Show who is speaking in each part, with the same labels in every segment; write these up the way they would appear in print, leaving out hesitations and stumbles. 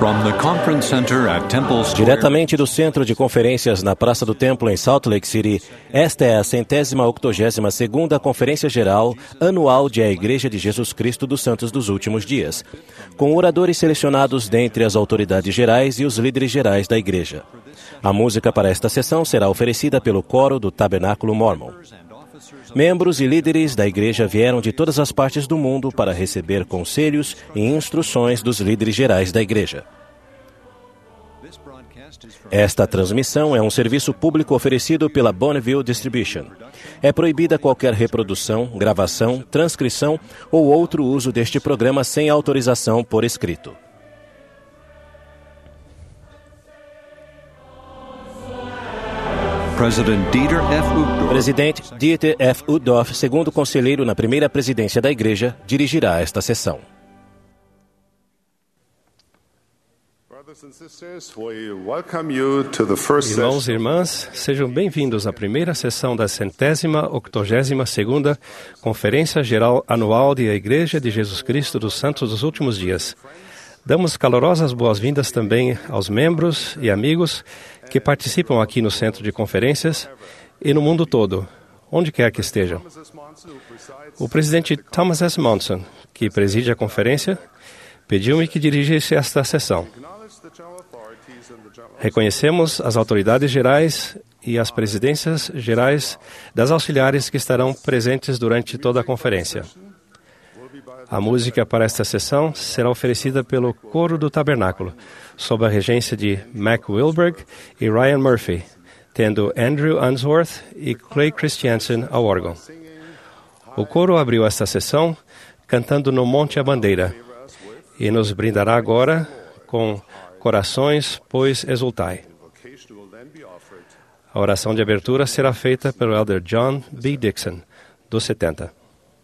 Speaker 1: Diretamente do Centro de Conferências na Praça do Templo em Salt Lake City, esta é a 182ª Conferência Geral Anual de A Igreja de Jesus Cristo dos Santos dos Últimos Dias, com oradores selecionados dentre as autoridades gerais e os líderes gerais da Igreja. A música para esta sessão será oferecida pelo Coro do Tabernáculo Mormon. Membros e líderes da Igreja vieram de todas as partes do mundo para receber conselhos e instruções dos líderes gerais da Igreja. Esta transmissão é um serviço público oferecido pela Bonneville Distribution. É proibida qualquer reprodução, gravação, transcrição ou outro uso deste programa sem autorização por escrito. Presidente Dieter F. Udoff, segundo conselheiro na primeira presidência da Igreja, dirigirá esta sessão.
Speaker 2: Irmãos e irmãs, sejam bem-vindos à primeira sessão da 182ª Conferência Geral Anual de A Igreja de Jesus Cristo dos Santos dos Últimos Dias. Damos calorosas boas-vindas também aos membros e amigos que participam aqui no Centro de Conferências e no mundo todo, onde quer que estejam. O presidente Thomas S. Monson, que preside a conferência, pediu-me que dirigisse esta sessão. Reconhecemos as autoridades gerais e as presidências gerais das auxiliares que estarão presentes durante toda a conferência. A música para esta sessão será oferecida pelo Coro do Tabernáculo, sob a regência de Mac Wilberg e Ryan Murphy, tendo Andrew Unsworth e Clay Christiansen ao órgão. O coro abriu esta sessão cantando No Monte a Bandeira e nos brindará agora com Corações, pois exultai. A oração de abertura será feita pelo Elder John B. Dixon, dos 70.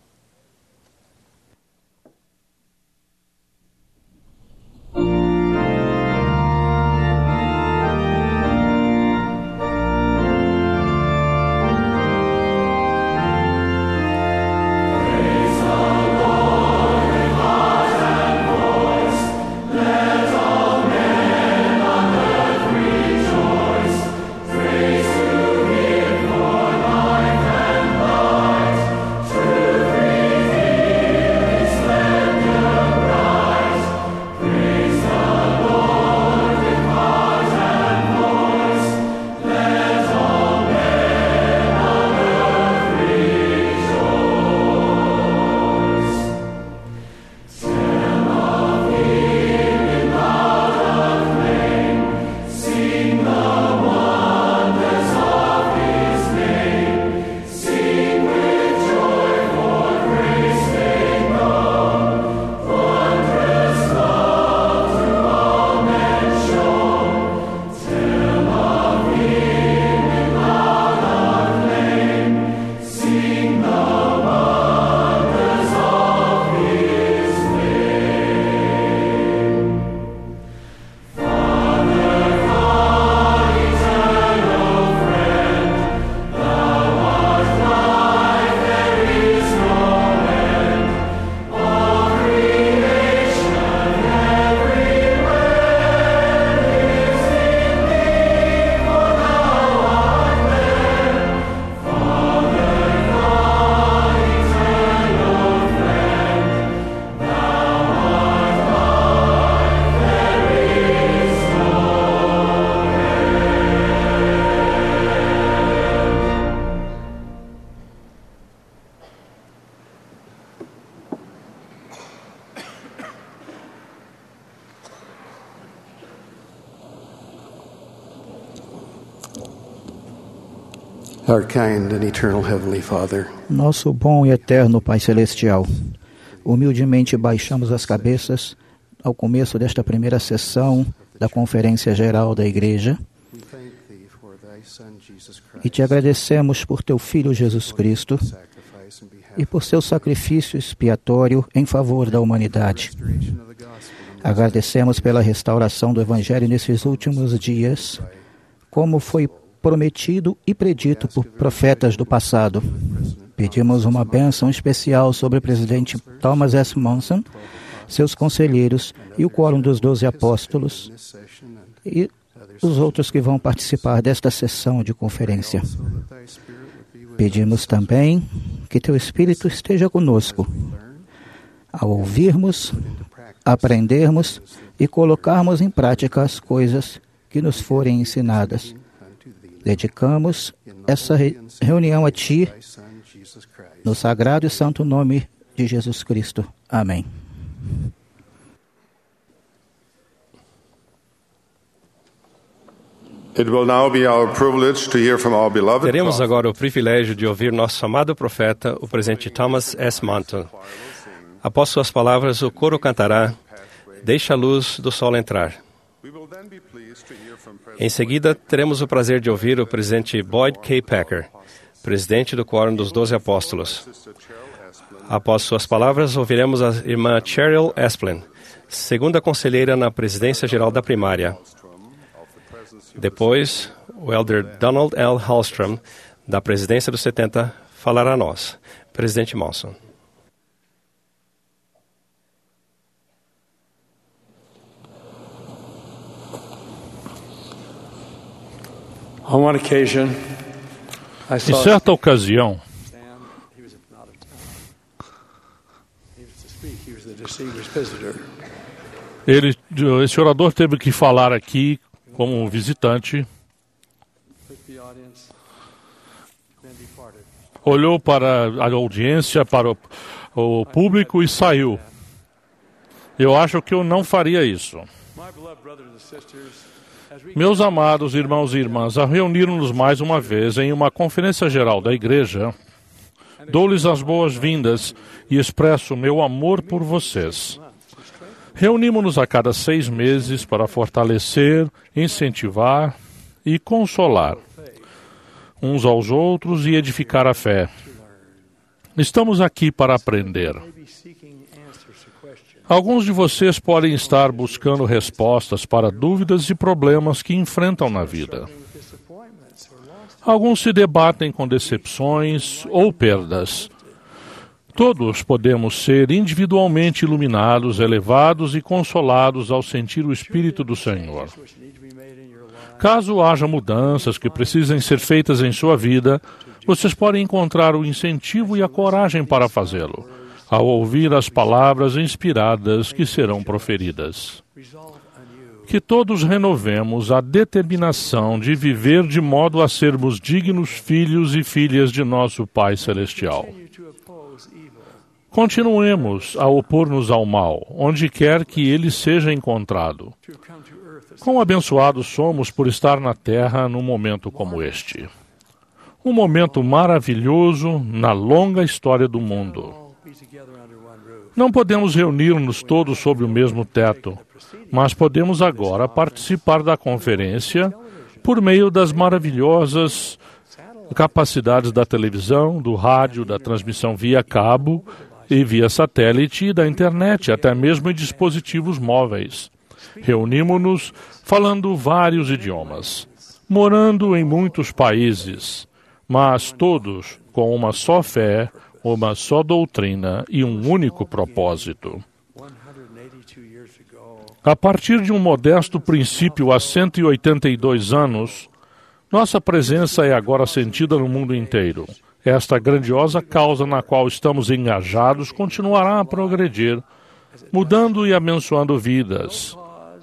Speaker 3: Our kind and eternal Heavenly Father,
Speaker 4: nosso bom e eterno Pai Celestial, humildemente baixamos as cabeças ao começo desta primeira sessão da Conferência Geral da Igreja e te agradecemos por teu Filho Jesus Cristo e por seu sacrifício expiatório em favor da humanidade. Agradecemos pela restauração do Evangelho nesses últimos dias, como foi prometido e predito por profetas do passado. Pedimos uma bênção especial sobre o presidente Thomas S. Monson, seus conselheiros e o quórum dos 12 apóstolos e os outros que vão participar desta sessão de conferência. Pedimos também que Teu Espírito esteja conosco ao ouvirmos, aprendermos e colocarmos em prática as coisas que nos forem ensinadas. Dedicamos essa reunião a Ti, no sagrado e santo nome de Jesus Cristo. Amém.
Speaker 2: Teremos agora o privilégio de ouvir nosso amado profeta, o presidente Thomas S. Monson. Após suas palavras, o coro cantará Deixa a luz do sol entrar. Em seguida, teremos o prazer de ouvir o presidente Boyd K. Packer, presidente do Quórum dos 12 Apóstolos. Após suas palavras, ouviremos a irmã Cheryl Esplin, segunda conselheira na presidência geral da primária. Depois, o elder Donald L. Hallstrom, da presidência dos 70, falará a nós. Presidente Monson.
Speaker 5: Em certa ocasião, esse orador teve que falar aqui como um visitante, olhou para a audiência, para o público e saiu. Eu acho que eu não faria isso. Meus amados irmãos e irmãs, ao reunirmos mais uma vez em uma conferência geral da igreja, dou-lhes as boas-vindas e expresso meu amor por vocês. Reunimos-nos a cada 6 meses para fortalecer, incentivar e consolar uns aos outros e edificar a fé. Estamos aqui para aprender. Alguns de vocês podem estar buscando respostas para dúvidas e problemas que enfrentam na vida. Alguns se debatem com decepções ou perdas. Todos podemos ser individualmente iluminados, elevados e consolados ao sentir o Espírito do Senhor. Caso haja mudanças que precisem ser feitas em sua vida, vocês podem encontrar o incentivo e a coragem para fazê-lo, ao ouvir as palavras inspiradas que serão proferidas. Que todos renovemos a determinação de viver de modo a sermos dignos filhos e filhas de nosso Pai Celestial. Continuemos a opor-nos ao mal, onde quer que ele seja encontrado. Quão abençoados somos por estar na Terra num momento como este. Um momento maravilhoso na longa história do mundo. Não podemos reunir-nos todos sob o mesmo teto, mas podemos agora participar da conferência por meio das maravilhosas capacidades da televisão, do rádio, da transmissão via cabo e via satélite e da internet, até mesmo em dispositivos móveis. Reunimos-nos falando vários idiomas, morando em muitos países, mas todos com uma só fé, uma só doutrina e um único propósito. A partir de um modesto princípio há 182 anos, nossa presença é agora sentida no mundo inteiro. Esta grandiosa causa na qual estamos engajados continuará a progredir, mudando e abençoando vidas.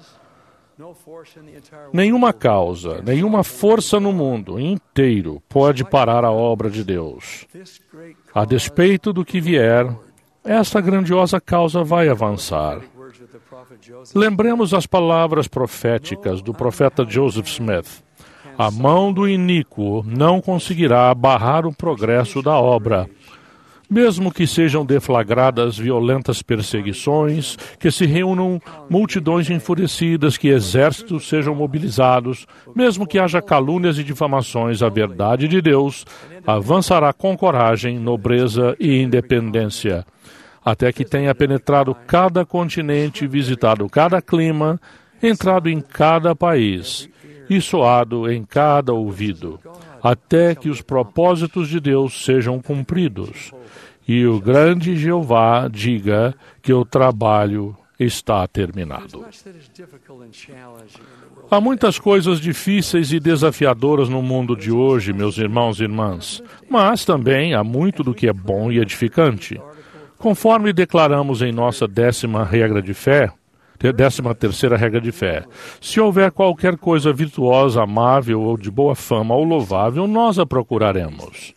Speaker 5: Nenhuma causa, nenhuma força no mundo inteiro pode parar a obra de Deus. A despeito do que vier, esta grandiosa causa vai avançar. Lembremos as palavras proféticas do profeta Joseph Smith. A mão do iníquo não conseguirá barrar o progresso da obra. Mesmo que sejam deflagradas violentas perseguições, que se reúnam multidões enfurecidas, que exércitos sejam mobilizados, mesmo que haja calúnias e difamações, a verdade de Deus avançará com coragem, nobreza e independência, até que tenha penetrado cada continente, visitado cada clima, entrado em cada país e soado em cada ouvido, até que os propósitos de Deus sejam cumpridos. e o grande Jeová diga que o trabalho está terminado. Há muitas coisas difíceis e desafiadoras no mundo de hoje, meus irmãos e irmãs, mas também há muito do que é bom e edificante. Conforme declaramos em nossa 13ª regra de fé, se houver qualquer coisa virtuosa, amável ou de boa fama ou louvável, nós a procuraremos.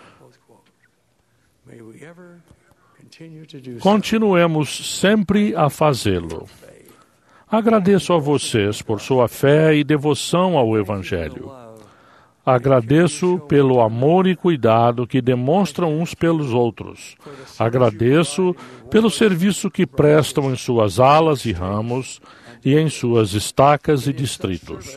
Speaker 5: Continuemos sempre a fazê-lo. Agradeço a vocês por sua fé e devoção ao Evangelho. Agradeço pelo amor e cuidado que demonstram uns pelos outros. Agradeço pelo serviço que prestam em suas alas e ramos e em suas estacas e distritos.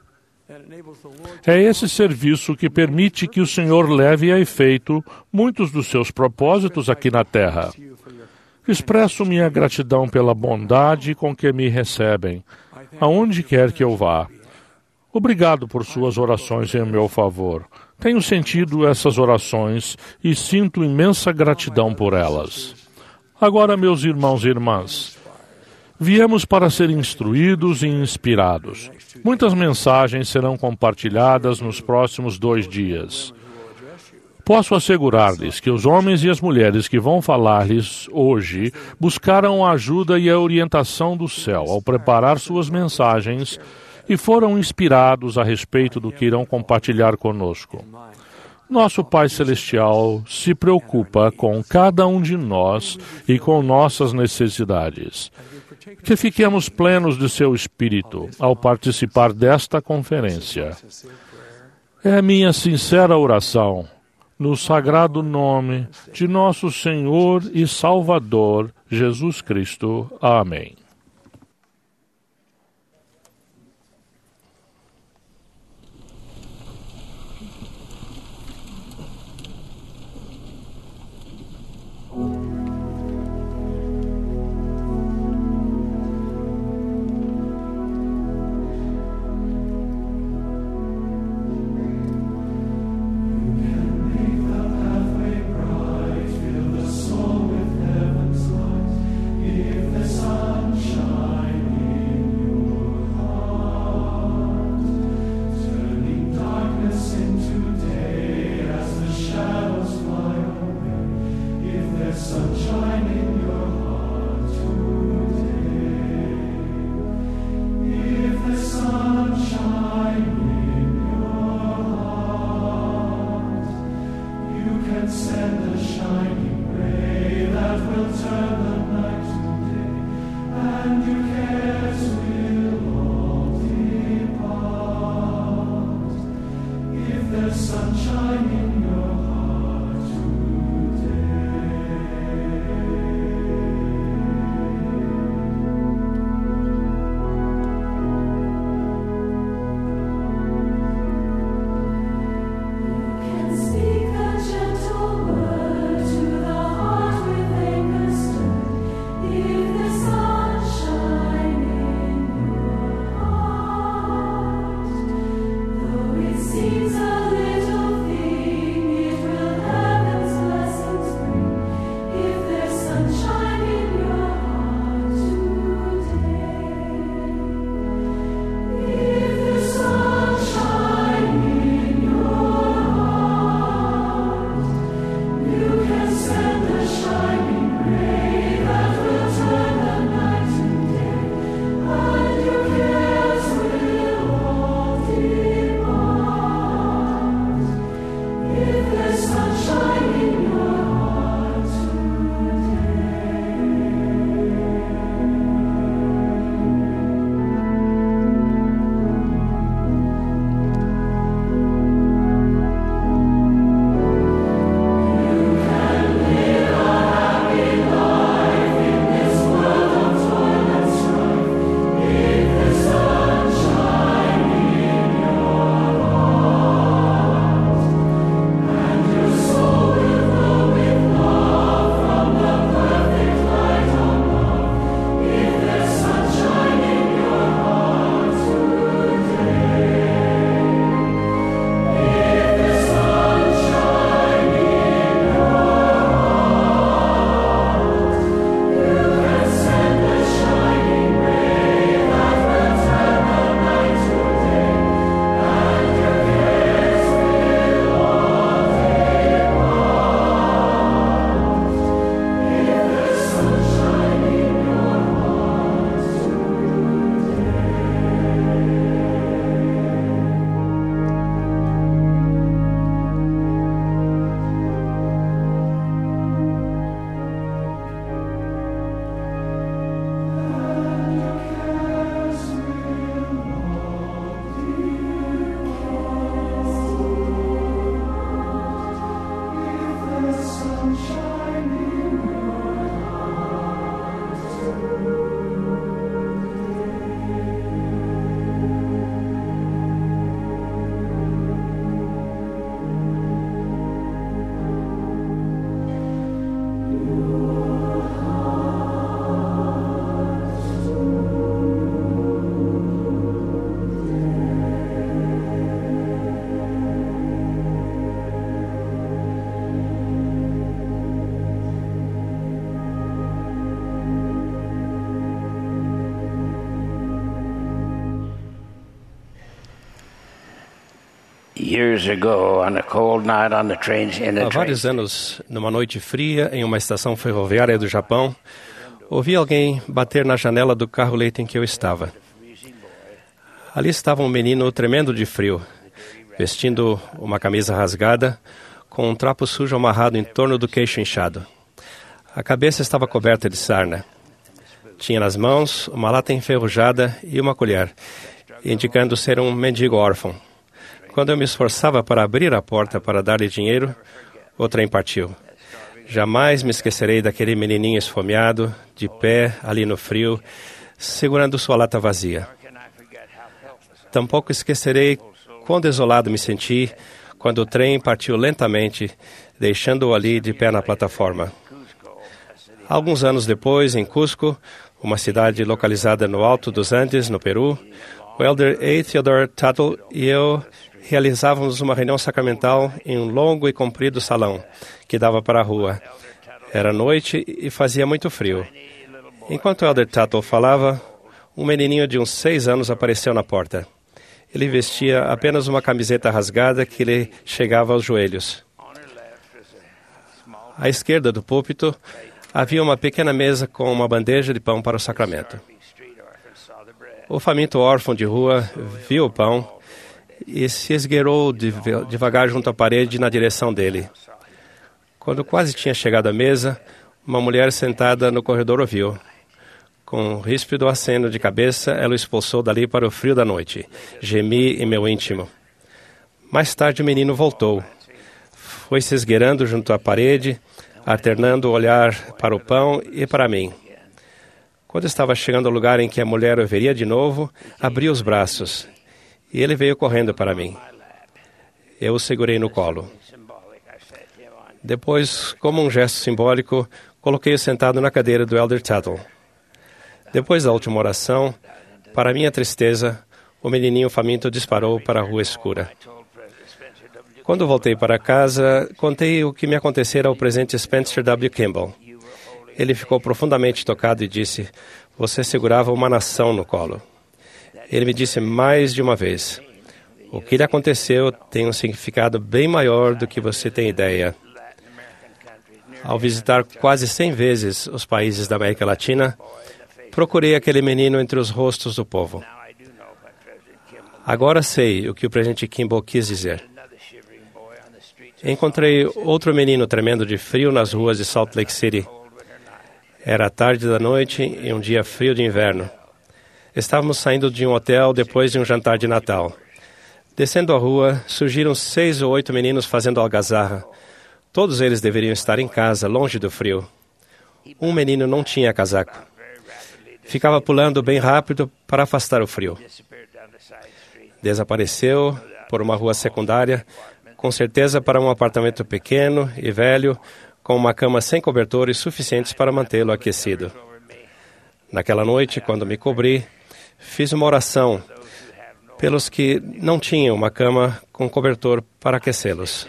Speaker 5: É esse serviço que permite que o Senhor leve a efeito muitos dos seus propósitos aqui na terra. Expresso minha gratidão pela bondade com que me recebem, aonde quer que eu vá. Obrigado por suas orações em meu favor. Tenho sentido essas orações e sinto imensa gratidão por elas. Agora, meus irmãos e irmãs, viemos para ser instruídos e inspirados. Muitas mensagens serão compartilhadas nos próximos 2 dias. Posso assegurar-lhes que os homens e as mulheres que vão falar-lhes hoje buscaram a ajuda e a orientação do céu ao preparar suas mensagens e foram inspirados a respeito do que irão compartilhar conosco. Nosso Pai Celestial se preocupa com cada um de nós e com nossas necessidades. Que fiquemos plenos de seu Espírito ao participar desta conferência. É minha sincera oração, no sagrado nome de nosso Senhor e Salvador, Jesus Cristo. Amém.
Speaker 6: If the sun
Speaker 2: Há vários anos, numa noite fria, em uma estação ferroviária do Japão, ouvi alguém bater na janela do carro-leite em que eu estava. Ali estava um menino tremendo de frio, vestindo uma camisa rasgada, com um trapo sujo amarrado em torno do queixo inchado. A cabeça estava coberta de sarna. Tinha nas mãos uma lata enferrujada e uma colher, indicando ser um mendigo órfão. Quando eu me esforçava para abrir a porta para dar-lhe dinheiro, o trem partiu. Jamais me esquecerei daquele menininho esfomeado, de pé, ali no frio, segurando sua lata vazia. Tampouco esquecerei quão desolado me senti quando o trem partiu lentamente, deixando-o ali de pé na plataforma. Alguns anos depois, em Cusco, uma cidade localizada no alto dos Andes, no Peru, o elder A. Theodore Tuttle e eu realizávamos uma reunião sacramental em um longo e comprido salão que dava para a rua. Era noite e fazia muito frio. Enquanto o elder Tuttle falava, um menininho de uns 6 anos apareceu na porta. Ele vestia apenas uma camiseta rasgada que lhe chegava aos joelhos. À esquerda do púlpito havia uma pequena mesa com uma bandeja de pão para o sacramento. O faminto órfão de rua viu o pão e se esgueirou devagar junto à parede na direção dele. Quando quase tinha chegado à mesa, uma mulher sentada no corredor o viu. Com um ríspido aceno de cabeça, ela o expulsou dali para o frio da noite. Gemi em meu íntimo. Mais tarde o menino voltou. Foi se esgueirando junto à parede, alternando o olhar para o pão e para mim. Quando estava chegando ao lugar em que a mulher o veria de novo, abriu os braços e ele veio correndo para mim. Eu o segurei no colo. Depois, como um gesto simbólico, coloquei-o sentado na cadeira do elder Tuttle. Depois da última oração, para minha tristeza, o menininho faminto disparou para a rua escura. Quando voltei para casa, contei o que me acontecera ao presidente Spencer W. Kimball. Ele ficou profundamente tocado e disse: "Você segurava uma nação no colo." Ele me disse mais de uma vez: "O que lhe aconteceu tem um significado bem maior do que você tem ideia." Ao visitar quase 100 vezes os países da América Latina, procurei aquele menino entre os rostos do povo. Agora sei o que o presidente Kimball quis dizer. Encontrei outro menino tremendo de frio nas ruas de Salt Lake City. Era tarde da noite em um dia frio de inverno. Estávamos saindo de um hotel depois de um jantar de Natal. Descendo a rua, surgiram 6 ou 8 meninos fazendo algazarra. Todos eles deveriam estar em casa, longe do frio. Um menino não tinha casaco. Ficava pulando bem rápido para afastar o frio. Desapareceu por uma rua secundária, com certeza para um apartamento pequeno e velho, com uma cama sem cobertores suficientes para mantê-lo aquecido. Naquela noite, quando me cobri, fiz uma oração pelos que não tinham uma cama com cobertor para aquecê-los.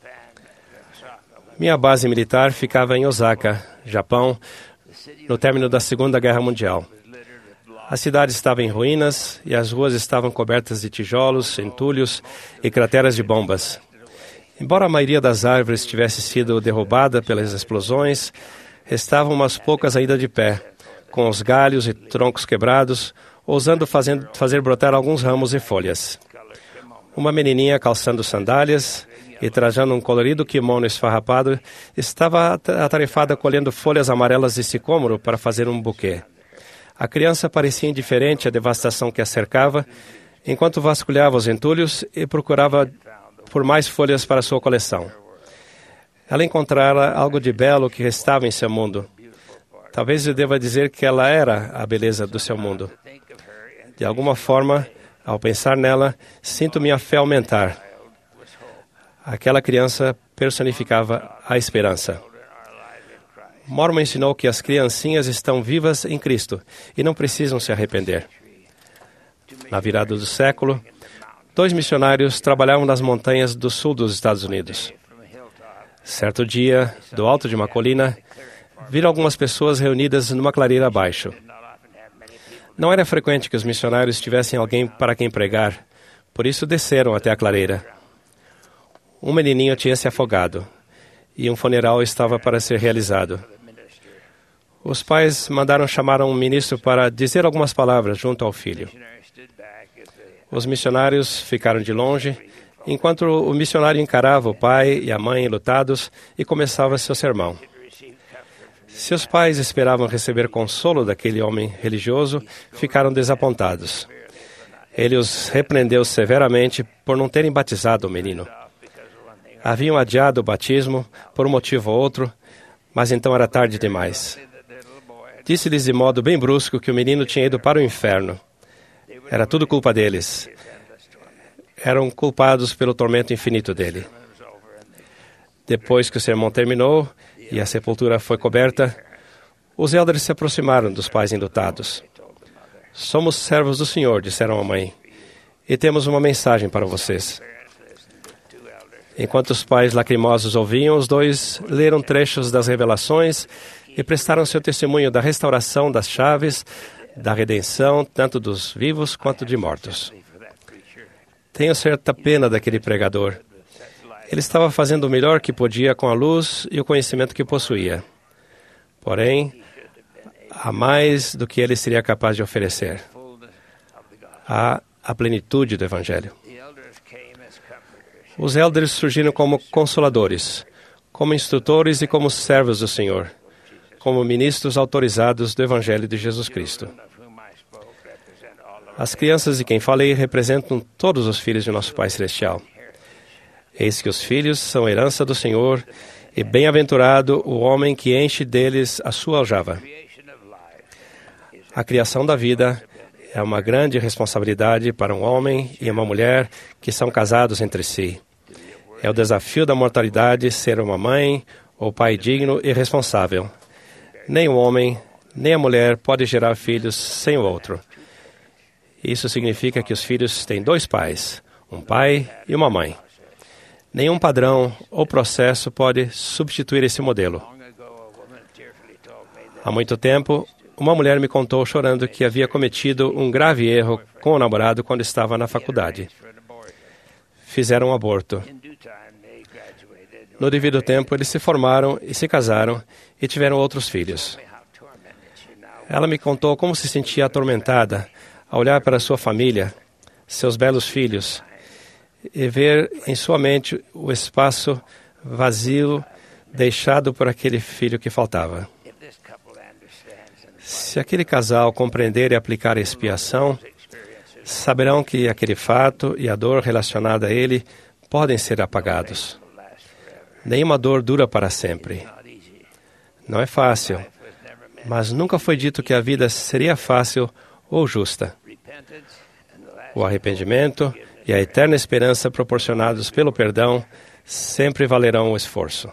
Speaker 2: Minha base militar ficava em Osaka, Japão, no término da Segunda Guerra Mundial. A cidade estava em ruínas e as ruas estavam cobertas de tijolos, entulhos e crateras de bombas. Embora a maioria das árvores tivesse sido derrubada pelas explosões, restavam umas poucas ainda de pé, com os galhos e troncos quebrados, ousando fazer brotar alguns ramos e folhas. Uma menininha calçando sandálias e trajando um colorido kimono esfarrapado estava atarefada colhendo folhas amarelas de sicômoro para fazer um buquê. A criança parecia indiferente à devastação que a cercava, enquanto vasculhava os entulhos e procurava por mais folhas para sua coleção. Ela encontrara algo de belo que restava em seu mundo. Talvez eu deva dizer que ela era a beleza do seu mundo. De alguma forma, ao pensar nela, sinto minha fé aumentar. Aquela criança personificava a esperança. Mormon ensinou que as criancinhas estão vivas em Cristo e não precisam se arrepender. Na virada do século, 2 missionários trabalhavam nas montanhas do sul dos Estados Unidos. Certo dia, do alto de uma colina, viram algumas pessoas reunidas numa clareira abaixo. Não era frequente que os missionários tivessem alguém para quem pregar, por isso desceram até a clareira. Um menininho tinha se afogado e um funeral estava para ser realizado. Os pais mandaram chamar um ministro para dizer algumas palavras junto ao filho. Os missionários ficaram de longe, enquanto o missionário encarava o pai e a mãe enlutados e começava seu sermão. Seus pais esperavam receber consolo daquele homem religioso, ficaram desapontados. Ele os repreendeu severamente por não terem batizado o menino. Haviam adiado o batismo por um motivo ou outro, mas então era tarde demais. Disse-lhes de modo bem brusco que o menino tinha ido para o inferno. Era tudo culpa deles. Eram culpados pelo tormento infinito dele. Depois que o sermão terminou e a sepultura foi coberta, os elders se aproximaram dos pais enlutados. Somos servos do Senhor, disseram à mãe, e temos uma mensagem para vocês. Enquanto os pais lacrimosos ouviam, os dois leram trechos das revelações e prestaram seu testemunho da restauração das chaves, da redenção, tanto dos vivos quanto de mortos. Tenho certa pena daquele pregador. Ele estava fazendo o melhor que podia com a luz e o conhecimento que possuía. Porém, há mais do que ele seria capaz de oferecer. Há a plenitude do Evangelho. Os elders surgiram como consoladores, como instrutores e como servos do Senhor, como ministros autorizados do Evangelho de Jesus Cristo. As crianças de quem falei representam todos os filhos de nosso Pai Celestial. Eis que os filhos são herança do Senhor, e bem-aventurado o homem que enche deles a sua aljava. A criação da vida é uma grande responsabilidade para um homem e uma mulher que são casados entre si. É o desafio da mortalidade ser uma mãe ou pai digno e responsável. Nem o homem, nem a mulher pode gerar filhos sem o outro. Isso significa que os filhos têm dois pais, um pai e uma mãe. Nenhum padrão ou processo pode substituir esse modelo. Há muito tempo, uma mulher me contou chorando que havia cometido um grave erro com o namorado quando estava na faculdade. Fizeram um aborto. No devido tempo, eles se formaram e se casaram e tiveram outros filhos. Ela me contou como se sentia atormentada ao olhar para sua família, seus belos filhos, e ver em sua mente o espaço vazio deixado por aquele filho que faltava. Se aquele casal compreender e aplicar a expiação, saberão que aquele fato e a dor relacionada a ele podem ser apagados. Nenhuma dor dura para sempre. Não é fácil, mas nunca foi dito que a vida seria fácil ou justa. O arrependimento e a eterna esperança proporcionados pelo perdão sempre valerão o esforço.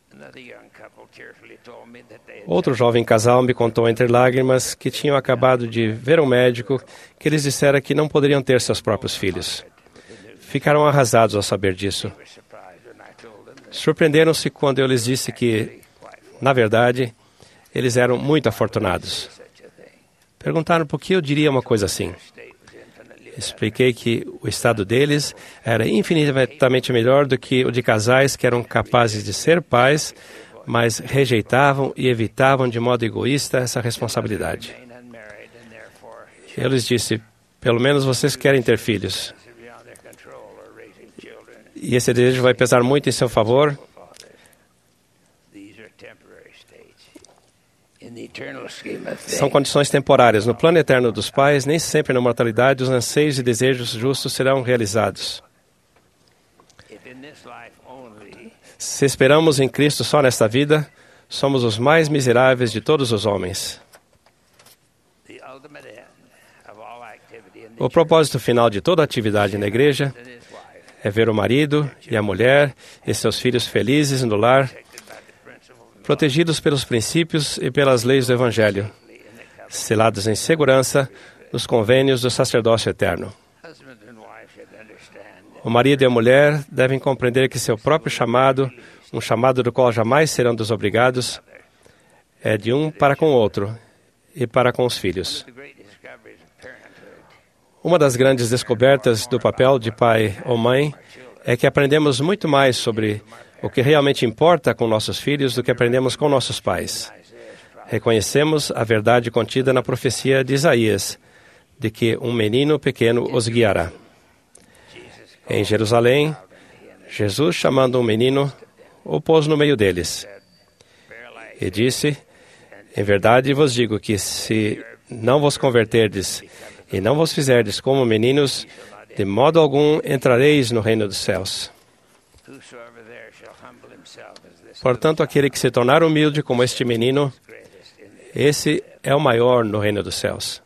Speaker 2: Outro jovem casal me contou entre lágrimas que tinham acabado de ver um médico que lhes dissera que não poderiam ter seus próprios filhos. Ficaram arrasados ao saber disso. Surpreenderam-se quando eu lhes disse que, na verdade, eles eram muito afortunados. Perguntaram por que eu diria uma coisa assim. Expliquei que o estado deles era infinitamente melhor do que o de casais que eram capazes de ser pais, mas rejeitavam e evitavam de modo egoísta essa responsabilidade. Eu lhes disse, pelo menos vocês querem ter filhos. E esse desejo vai pesar muito em seu favor. São condições temporárias. No plano eterno dos pais, nem sempre na mortalidade os anseios e desejos justos serão realizados. Se esperamos em Cristo só nesta vida, somos os mais miseráveis de todos os homens. O propósito final de toda atividade na igreja é ver o marido e a mulher e seus filhos felizes no lar, protegidos pelos princípios e pelas leis do Evangelho, selados em segurança nos convênios do sacerdócio eterno. O marido e a mulher devem compreender que seu próprio chamado, um chamado do qual jamais serão desobrigados, é de um para com o outro e para com os filhos. Uma das grandes descobertas do papel de pai ou mãe é que aprendemos muito mais sobre o que realmente importa com nossos filhos do que aprendemos com nossos pais. Reconhecemos a verdade contida na profecia de Isaías, de que um menino pequeno os guiará. Em Jerusalém, Jesus, chamando um menino, o pôs no meio deles e disse: em verdade vos digo que se não vos converterdes e não vos fizerdes como meninos, de modo algum entrareis no reino dos céus. Portanto, aquele que se tornar humilde como este menino, esse é o maior no reino dos céus.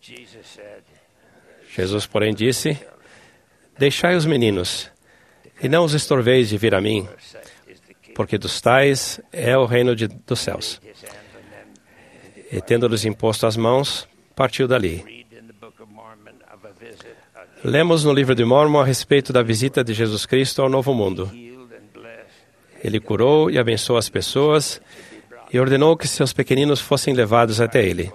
Speaker 2: Jesus, porém, disse: deixai os meninos, e não os estorveis de vir a mim, porque dos tais é o reino dos céus. E tendo-lhes imposto as mãos, partiu dali. Lemos no livro de Mórmon a respeito da visita de Jesus Cristo ao Novo Mundo. Ele curou e abençoou as pessoas e ordenou que seus pequeninos fossem levados até ele.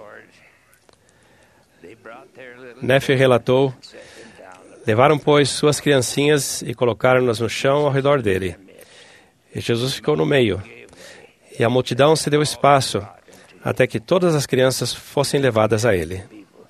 Speaker 2: Nefe relatou: levaram, pois, suas criancinhas e colocaram-nas no chão ao redor dele. E Jesus ficou no meio, e a multidão cedeu espaço até que todas as crianças fossem levadas a ele.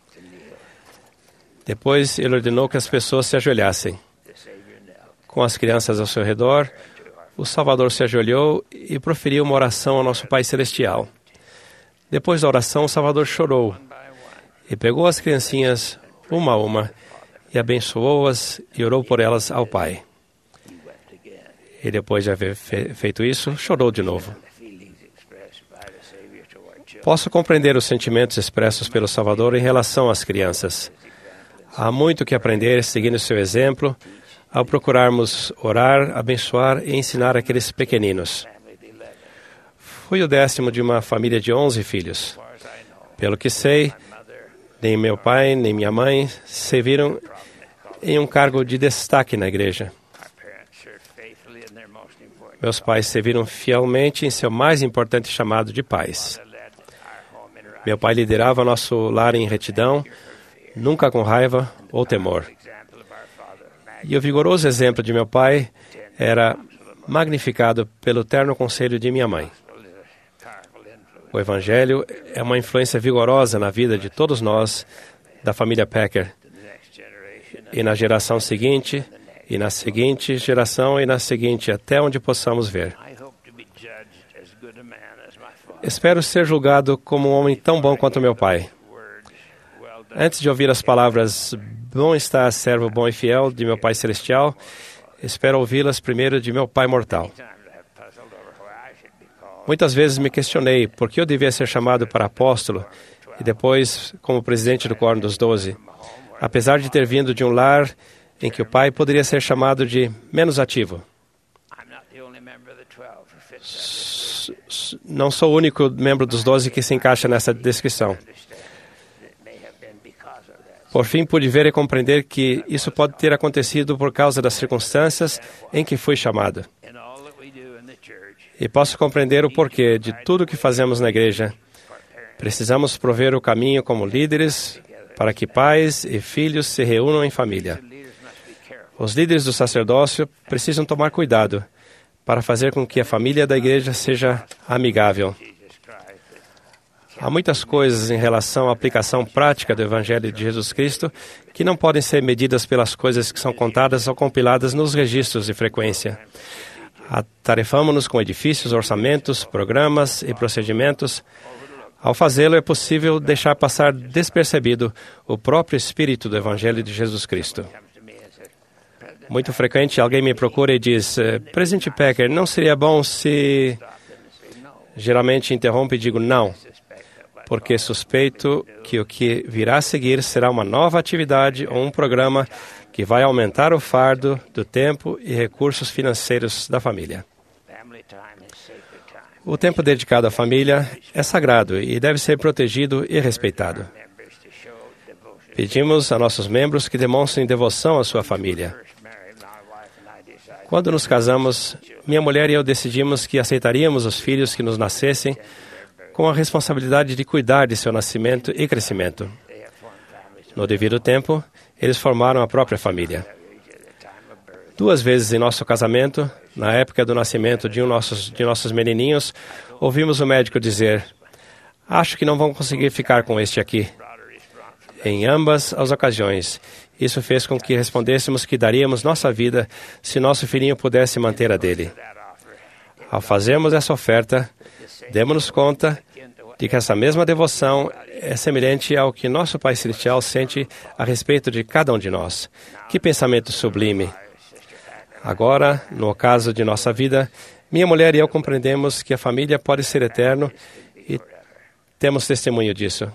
Speaker 2: Depois ele ordenou que as pessoas se ajoelhassem. Com as crianças ao seu redor, o Salvador se ajoelhou e proferiu uma oração ao nosso Pai Celestial. Depois da oração, o Salvador chorou e pegou as criancinhas uma a uma e abençoou-as e orou por elas ao Pai. E depois de haver feito isso, chorou de novo. Posso compreender os sentimentos expressos pelo Salvador em relação às crianças. Há muito que aprender seguindo seu exemplo, ao procurarmos orar, abençoar e ensinar aqueles pequeninos. Fui o 10º de uma família de 11 filhos. Pelo que sei, nem meu pai nem minha mãe serviram em um cargo de destaque na igreja. Meus pais serviram fielmente em seu mais importante chamado de pais. Meu pai liderava nosso lar em retidão, nunca com raiva ou temor. E o vigoroso exemplo de meu pai era magnificado pelo terno conselho de minha mãe. O Evangelho é uma influência vigorosa na vida de todos nós, da família Packer. E na geração seguinte, e na seguinte geração, e na seguinte, até onde possamos ver. Espero ser julgado como um homem tão bom quanto meu pai. Antes de ouvir as palavras "Bom está, servo bom e fiel" de meu Pai Celestial, espero ouvi-las primeiro de meu Pai mortal. Muitas vezes me questionei por que eu devia ser chamado para apóstolo e depois como presidente do Quórum dos 12, apesar de ter vindo de um lar em que o pai poderia ser chamado de menos ativo. Não sou o único membro dos 12 que se encaixa nessa descrição. Por fim, pude ver e compreender que isso pode ter acontecido por causa das circunstâncias em que fui chamado. E posso compreender o porquê de tudo o que fazemos na igreja. Precisamos prover o caminho como líderes para que pais e filhos se reúnam em família. Os líderes do sacerdócio precisam tomar cuidado para fazer com que a família da igreja seja amigável. Há muitas coisas em relação à aplicação prática do Evangelho de Jesus Cristo que não podem ser medidas pelas coisas que são contadas ou compiladas nos registros de frequência. Atarefamo-nos com edifícios, orçamentos, programas e procedimentos. Ao fazê-lo, é possível deixar passar despercebido o próprio espírito do Evangelho de Jesus Cristo. Muito frequente, alguém me procura e diz: Presidente Packer, não seria bom se... Geralmente interrompo e digo não, porque suspeito que o que virá a seguir será uma nova atividade ou um programa que vai aumentar o fardo do tempo e recursos financeiros da família. O tempo dedicado à família é sagrado e deve ser protegido e respeitado. Pedimos a nossos membros que demonstrem devoção à sua família. Quando nos casamos, minha mulher e eu decidimos que aceitaríamos os filhos que nos nascessem com a responsabilidade de cuidar de seu nascimento e crescimento. No devido tempo, eles formaram a própria família. 2 vezes em nosso casamento, na época do nascimento de nossos menininhos, ouvimos o médico dizer: acho que não vão conseguir ficar com este aqui. Em ambas as ocasiões, isso fez com que respondêssemos que daríamos nossa vida se nosso filhinho pudesse manter a dele. Ao fazermos essa oferta, demos-nos conta de que essa mesma devoção é semelhante ao que nosso Pai Celestial sente a respeito de cada um de nós. Que pensamento sublime! Agora, no caso de nossa vida, minha mulher e eu compreendemos que a família pode ser eterna e temos testemunho disso.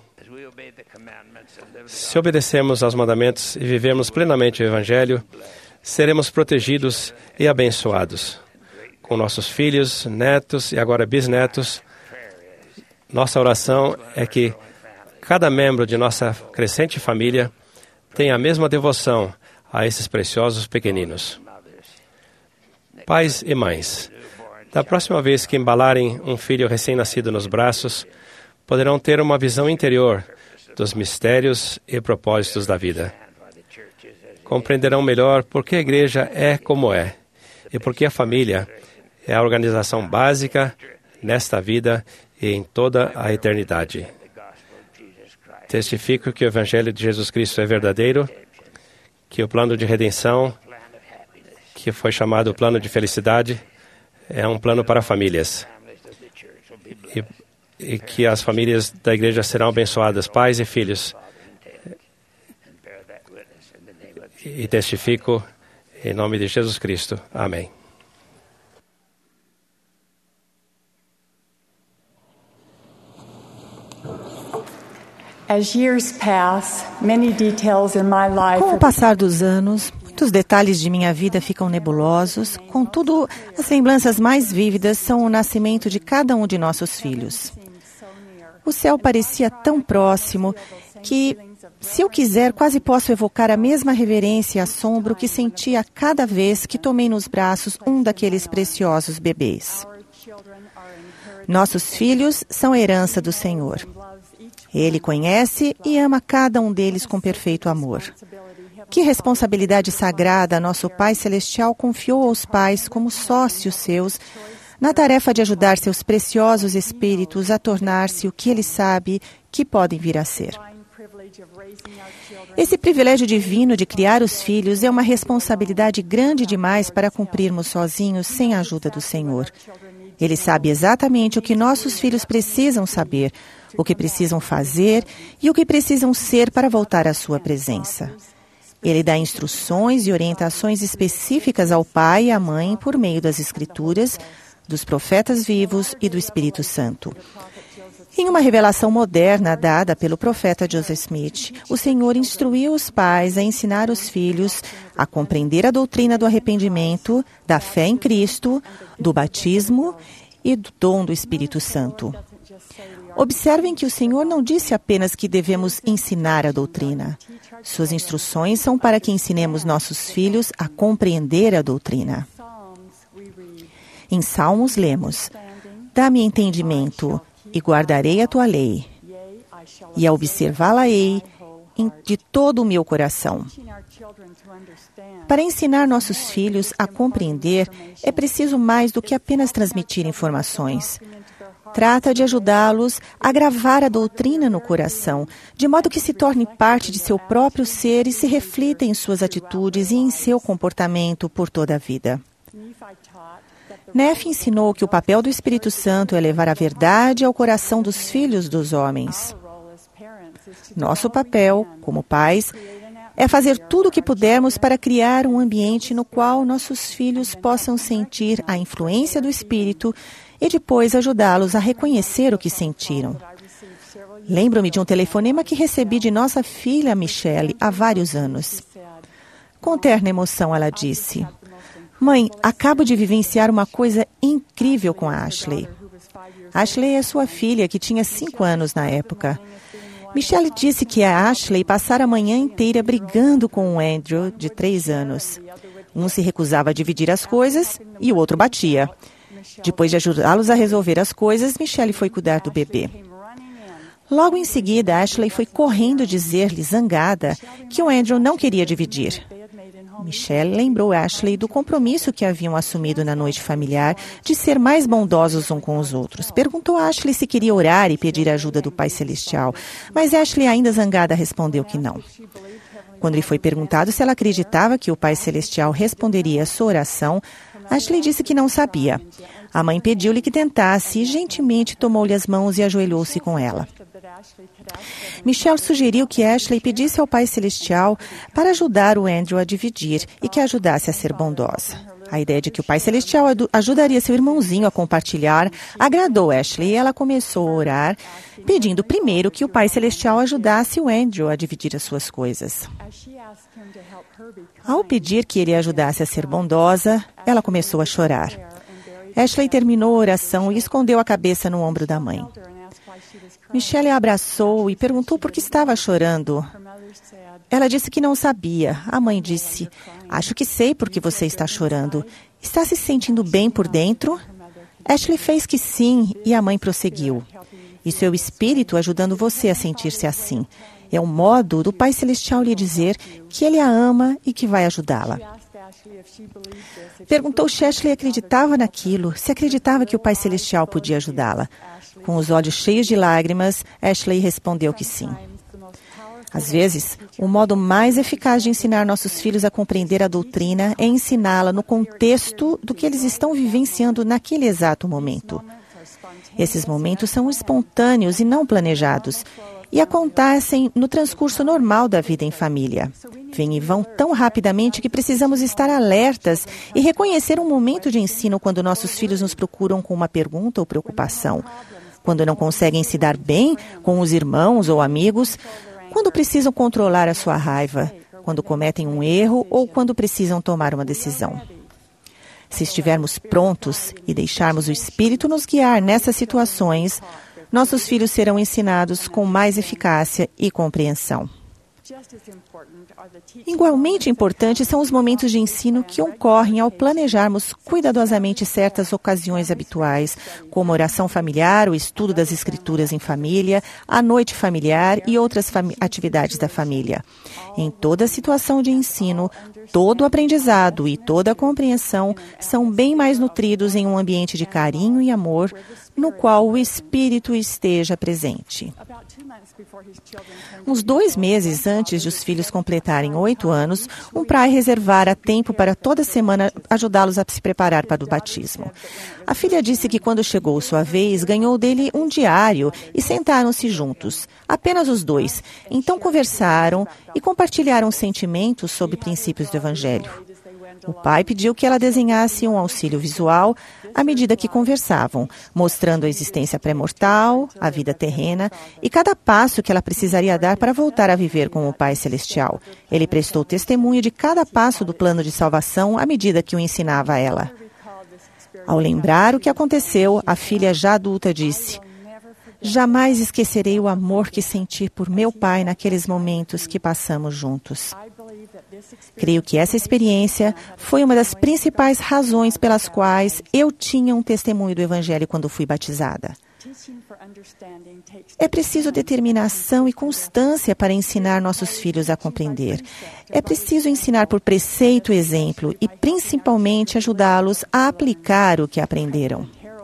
Speaker 2: Se obedecemos aos mandamentos e vivemos plenamente o Evangelho, seremos protegidos e abençoados. Com nossos filhos, netos e agora bisnetos, nossa oração é que cada membro de nossa crescente família tenha a mesma devoção a esses preciosos pequeninos. Pais e mães, da próxima vez que embalarem um filho recém-nascido nos braços, poderão ter uma visão interior dos mistérios e propósitos da vida. Compreenderão melhor por que a igreja é como é e por que a família é a organização básica nesta vida e em toda a eternidade. Testifico que o Evangelho de Jesus Cristo é verdadeiro, que o plano de redenção, que foi chamado plano de felicidade, é um plano para famílias. E que as famílias da igreja serão abençoadas, pais e filhos. E testifico em nome de Jesus Cristo. Amém.
Speaker 6: Com o passar dos anos, muitos detalhes de minha vida ficam nebulosos, contudo, as lembranças mais vívidas são o nascimento de cada um de nossos filhos. O céu parecia tão próximo que, se eu quiser, quase posso evocar a mesma reverência e assombro que sentia cada vez que tomei nos braços um daqueles preciosos bebês. Nossos filhos são a herança do Senhor. Ele conhece e ama cada um deles com perfeito amor. Que responsabilidade sagrada nosso Pai Celestial confiou aos pais como sócios seus na tarefa de ajudar seus preciosos espíritos a tornar-se o que Ele sabe que podem vir a ser. Esse privilégio divino de criar os filhos é uma responsabilidade grande demais para cumprirmos sozinhos sem a ajuda do Senhor. Ele sabe exatamente o que nossos filhos precisam saber, o que precisam fazer e o que precisam ser para voltar à sua presença. Ele dá instruções e orientações específicas ao pai e à mãe por meio das Escrituras, dos profetas vivos e do Espírito Santo. Em uma revelação moderna dada pelo profeta Joseph Smith, o Senhor instruiu os pais a ensinar os filhos a compreender a doutrina do arrependimento, da fé em Cristo, do batismo e do dom do Espírito Santo. Observem que o Senhor não disse apenas que devemos ensinar a doutrina. Suas instruções são para que ensinemos nossos filhos a compreender a doutrina. Em Salmos lemos: dá-me entendimento e guardarei a tua lei, e a observá-la-ei de todo o meu coração. Para ensinar nossos filhos a compreender, é preciso mais do que apenas transmitir informações. Trata de ajudá-los a gravar a doutrina no coração, de modo que se torne parte de seu próprio ser e se reflita em suas atitudes e em seu comportamento por toda a vida. Nefe ensinou que o papel do Espírito Santo é levar a verdade ao coração dos filhos dos homens. Nosso papel, como pais, é fazer tudo o que pudermos para criar um ambiente no qual nossos filhos possam sentir a influência do Espírito e depois ajudá-los a reconhecer o que sentiram. Lembro-me de um telefonema que recebi de nossa filha Michelle há vários anos. Com terna emoção, ela disse: mãe, acabo de vivenciar uma coisa incrível com a Ashley. Ashley é sua filha, que tinha 5 anos na época. Michelle disse que a Ashley passara a manhã inteira brigando com o Andrew, de 3 anos. Um se recusava a dividir as coisas e o outro batia. Depois de ajudá-los a resolver as coisas, Michelle foi cuidar do bebê. Logo em seguida, Ashley foi correndo dizer-lhe, zangada, que o Andrew não queria dividir. Michelle lembrou Ashley do compromisso que haviam assumido na noite familiar de ser mais bondosos um com os outros. Perguntou a Ashley se queria orar e pedir a ajuda do Pai Celestial, mas Ashley, ainda zangada, respondeu que não. Quando lhe foi perguntado se ela acreditava que o Pai Celestial responderia a sua oração, Ashley disse que não sabia. A mãe pediu-lhe que tentasse e gentilmente tomou-lhe as mãos e ajoelhou-se com ela. Michelle sugeriu que Ashley pedisse ao Pai Celestial para ajudar o Andrew a dividir e que a ajudasse a ser bondosa. A ideia de que o Pai Celestial ajudaria seu irmãozinho a compartilhar agradou Ashley e ela começou a orar, pedindo primeiro que o Pai Celestial ajudasse o Andrew a dividir as suas coisas. Ao pedir que ele a ajudasse a ser bondosa, ela começou a chorar. Ashley terminou a oração e escondeu a cabeça no ombro da mãe. Michelle a abraçou e perguntou por que estava chorando. Ela disse que não sabia. A mãe disse, acho que sei por que você está chorando. Está se sentindo bem por dentro? Ashley fez que sim e a mãe prosseguiu. Isso é o Espírito ajudando você a sentir-se assim. É um modo do Pai Celestial lhe dizer que Ele a ama e que vai ajudá-la. Perguntou se Ashley acreditava naquilo, se acreditava que o Pai Celestial podia ajudá-la. Com os olhos cheios de lágrimas, Ashley respondeu que sim. Às vezes, o modo mais eficaz de ensinar nossos filhos a compreender a doutrina é ensiná-la no contexto do que eles estão vivenciando naquele exato momento. Esses momentos são espontâneos e não planejados e acontecem no transcurso normal da vida em família. Vêm e vão tão rapidamente que precisamos estar alertas e reconhecer um momento de ensino quando nossos filhos nos procuram com uma pergunta ou preocupação, quando não conseguem se dar bem com os irmãos ou amigos, quando precisam controlar a sua raiva, quando cometem um erro ou quando precisam tomar uma decisão. Se estivermos prontos e deixarmos o Espírito nos guiar nessas situações, nossos filhos serão ensinados com mais eficácia e compreensão. Igualmente importantes são os momentos de ensino que ocorrem ao planejarmos cuidadosamente certas ocasiões habituais, como oração familiar, o estudo das Escrituras em família, a noite familiar e outras atividades da família. Em toda situação de ensino, todo aprendizado e toda compreensão são bem mais nutridos em um ambiente de carinho e amor, no qual o Espírito esteja presente. Uns 2 meses antes de os filhos completarem 8 anos, um pai reservara tempo para toda semana ajudá-los a se preparar para o batismo. A filha disse que quando chegou sua vez, ganhou dele um diário e sentaram-se juntos, apenas os dois. Então conversaram e compartilharam sentimentos sobre princípios do Evangelho. O pai pediu que ela desenhasse um auxílio visual à medida que conversavam, mostrando a existência pré-mortal, a vida terrena e cada passo que ela precisaria dar para voltar a viver com o Pai Celestial. Ele prestou testemunho de cada passo do plano de salvação à medida que o ensinava a ela. Ao lembrar o que aconteceu, a filha já adulta disse: "Jamais esquecerei o amor que senti por meu pai naqueles momentos que passamos juntos." Creio que essa experiência foi uma das principais razões pelas quais eu tinha um testemunho do Evangelho quando fui batizada. É preciso determinação e constância para ensinar nossos filhos a compreender. É preciso ensinar por preceito e exemplo e, principalmente, ajudá-los a aplicar o que aprenderam.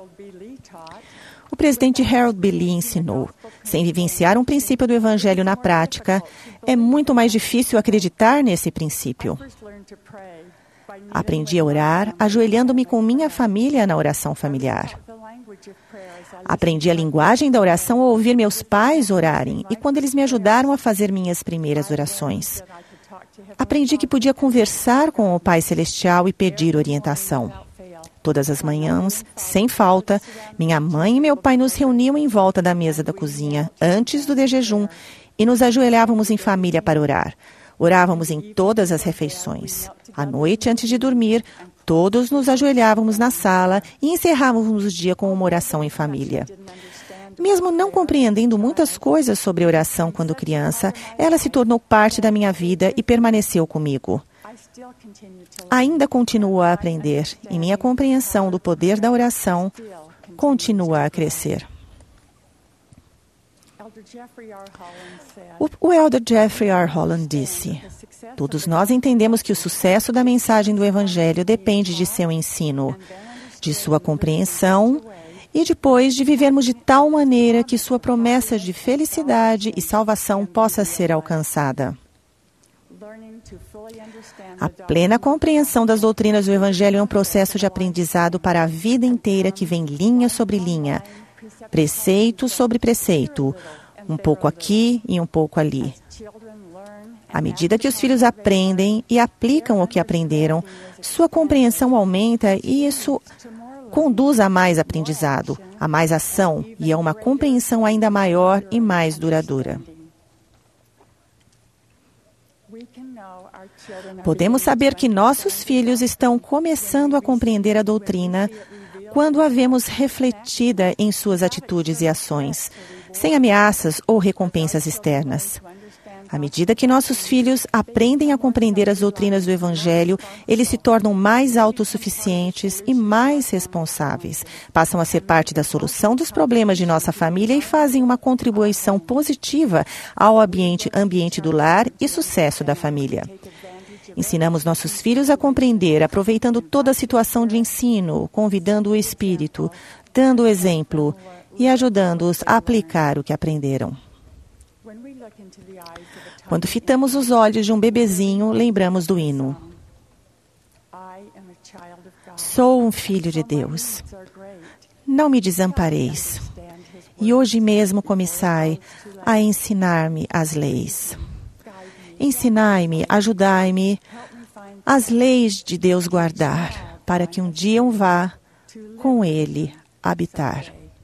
Speaker 6: O presidente Harold B. Lee ensinou: sem vivenciar um princípio do Evangelho na prática, é muito mais difícil acreditar nesse princípio. Aprendi a orar ajoelhando-me com minha família na oração familiar. Aprendi a linguagem da oração ao ouvir meus pais orarem e quando eles me ajudaram a fazer minhas primeiras orações. Aprendi que podia conversar com o Pai Celestial e pedir orientação. Todas as manhãs, sem falta, minha mãe e meu pai nos reuniam em volta da mesa da cozinha, antes do jejum, e nos ajoelhávamos em família para orar. Orávamos em todas as refeições. À noite, antes de dormir, todos nos ajoelhávamos na sala e encerrávamos o dia com uma oração em família. Mesmo não compreendendo muitas coisas sobre oração quando criança, ela se tornou parte da minha vida e permaneceu comigo. Ainda continuo a aprender e minha compreensão do poder da oração continua a crescer. O elder Jeffrey R. Holland disse: todos nós entendemos que o sucesso da mensagem do Evangelho depende de seu ensino, de sua compreensão e depois de vivermos de tal maneira que sua promessa de felicidade e salvação possa ser alcançada. A plena compreensão das doutrinas do Evangelho é um processo de aprendizado para a vida inteira que vem linha sobre linha, preceito sobre preceito, um pouco aqui e um pouco ali. À medida que os filhos aprendem e aplicam o que aprenderam, sua compreensão aumenta e isso conduz a mais aprendizado, a mais ação e a uma compreensão ainda maior e mais duradoura. Podemos saber que nossos filhos estão começando a compreender a doutrina quando a vemos refletida em suas atitudes e ações, sem ameaças ou recompensas externas. À medida que nossos filhos aprendem a compreender as doutrinas do Evangelho, eles se tornam mais autossuficientes e mais responsáveis. Passam a ser parte da solução dos problemas de nossa família e fazem uma contribuição positiva ao ambiente do lar e sucesso da família. Ensinamos nossos filhos a compreender, aproveitando toda a situação de ensino, convidando o Espírito, dando o exemplo e ajudando-os a aplicar o que aprenderam. Quando fitamos os olhos de um bebezinho, lembramos do hino. Sou um filho de Deus. Não me desampareis. E hoje mesmo começai a ensinar-me as leis. Ensinai-me, ajudai-me, as leis de Deus guardar, para que um dia eu vá com Ele habitar.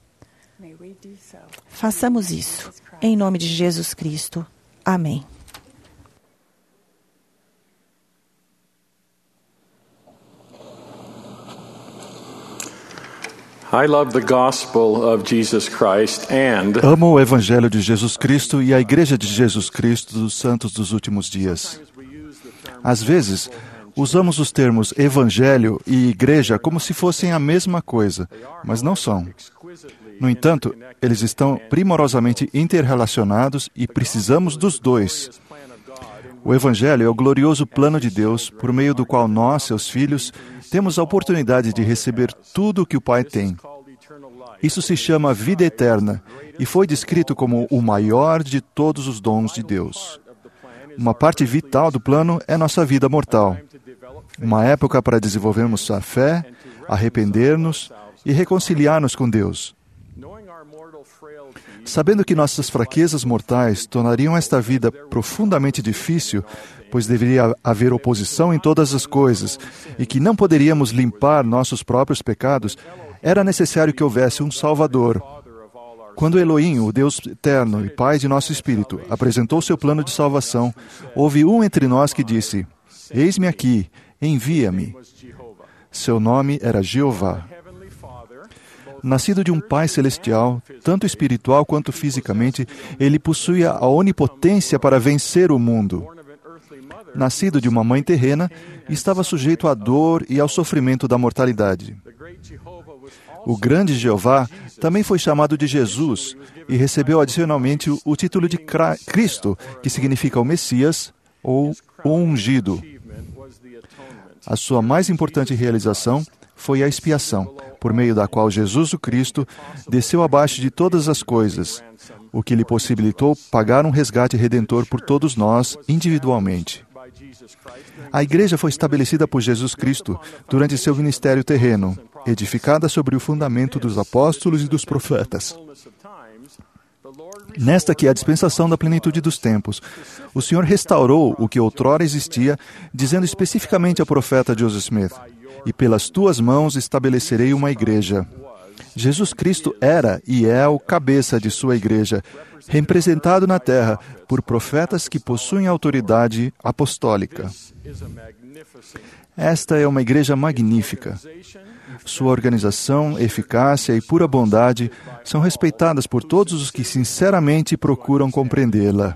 Speaker 6: Façamos isso, em nome de Jesus Cristo. Amém.
Speaker 7: Amo o Evangelho de Jesus Cristo e a Igreja de Jesus Cristo dos Santos dos Últimos Dias. Às vezes, usamos os termos Evangelho e Igreja como se fossem a mesma coisa, mas não são. No entanto, eles estão primorosamente interrelacionados e precisamos dos dois. O Evangelho é o glorioso plano de Deus, por meio do qual nós, seus filhos, temos a oportunidade de receber tudo o que o Pai tem. Isso se chama vida eterna e foi descrito como o maior de todos os dons de Deus. Uma parte vital do plano é nossa vida mortal. Uma época para desenvolvermos a fé, arrepender-nos e reconciliar-nos com Deus. Sabendo que nossas fraquezas mortais tornariam esta vida profundamente difícil, pois deveria haver oposição em todas as coisas, e que não poderíamos limpar nossos próprios pecados, era necessário que houvesse um Salvador. Quando Elohim, o Deus eterno e Pai de nosso espírito, apresentou seu plano de salvação, houve um entre nós que disse: "Eis-me aqui, envia-me." Seu nome era Jeová. Nascido de um Pai celestial, tanto espiritual quanto fisicamente, ele possuía a onipotência para vencer o mundo. Nascido de uma mãe terrena, estava sujeito à dor e ao sofrimento da mortalidade. O grande Jeová também foi chamado de Jesus e recebeu adicionalmente o título de Cristo, que significa o Messias ou o ungido. A sua mais importante realização foi a expiação, por meio da qual Jesus o Cristo desceu abaixo de todas as coisas, o que lhe possibilitou pagar um resgate redentor por todos nós individualmente. A Igreja foi estabelecida por Jesus Cristo durante seu ministério terreno, edificada sobre o fundamento dos apóstolos e dos profetas. Nesta que é a dispensação da plenitude dos tempos, o Senhor restaurou o que outrora existia, dizendo especificamente ao profeta Joseph Smith: "E pelas tuas mãos estabelecerei uma igreja." Jesus Cristo era e é o cabeça de sua igreja, representado na terra por profetas que possuem autoridade apostólica. Esta é uma igreja magnífica. Sua organização, eficácia e pura bondade são respeitadas por todos os que sinceramente procuram compreendê-la.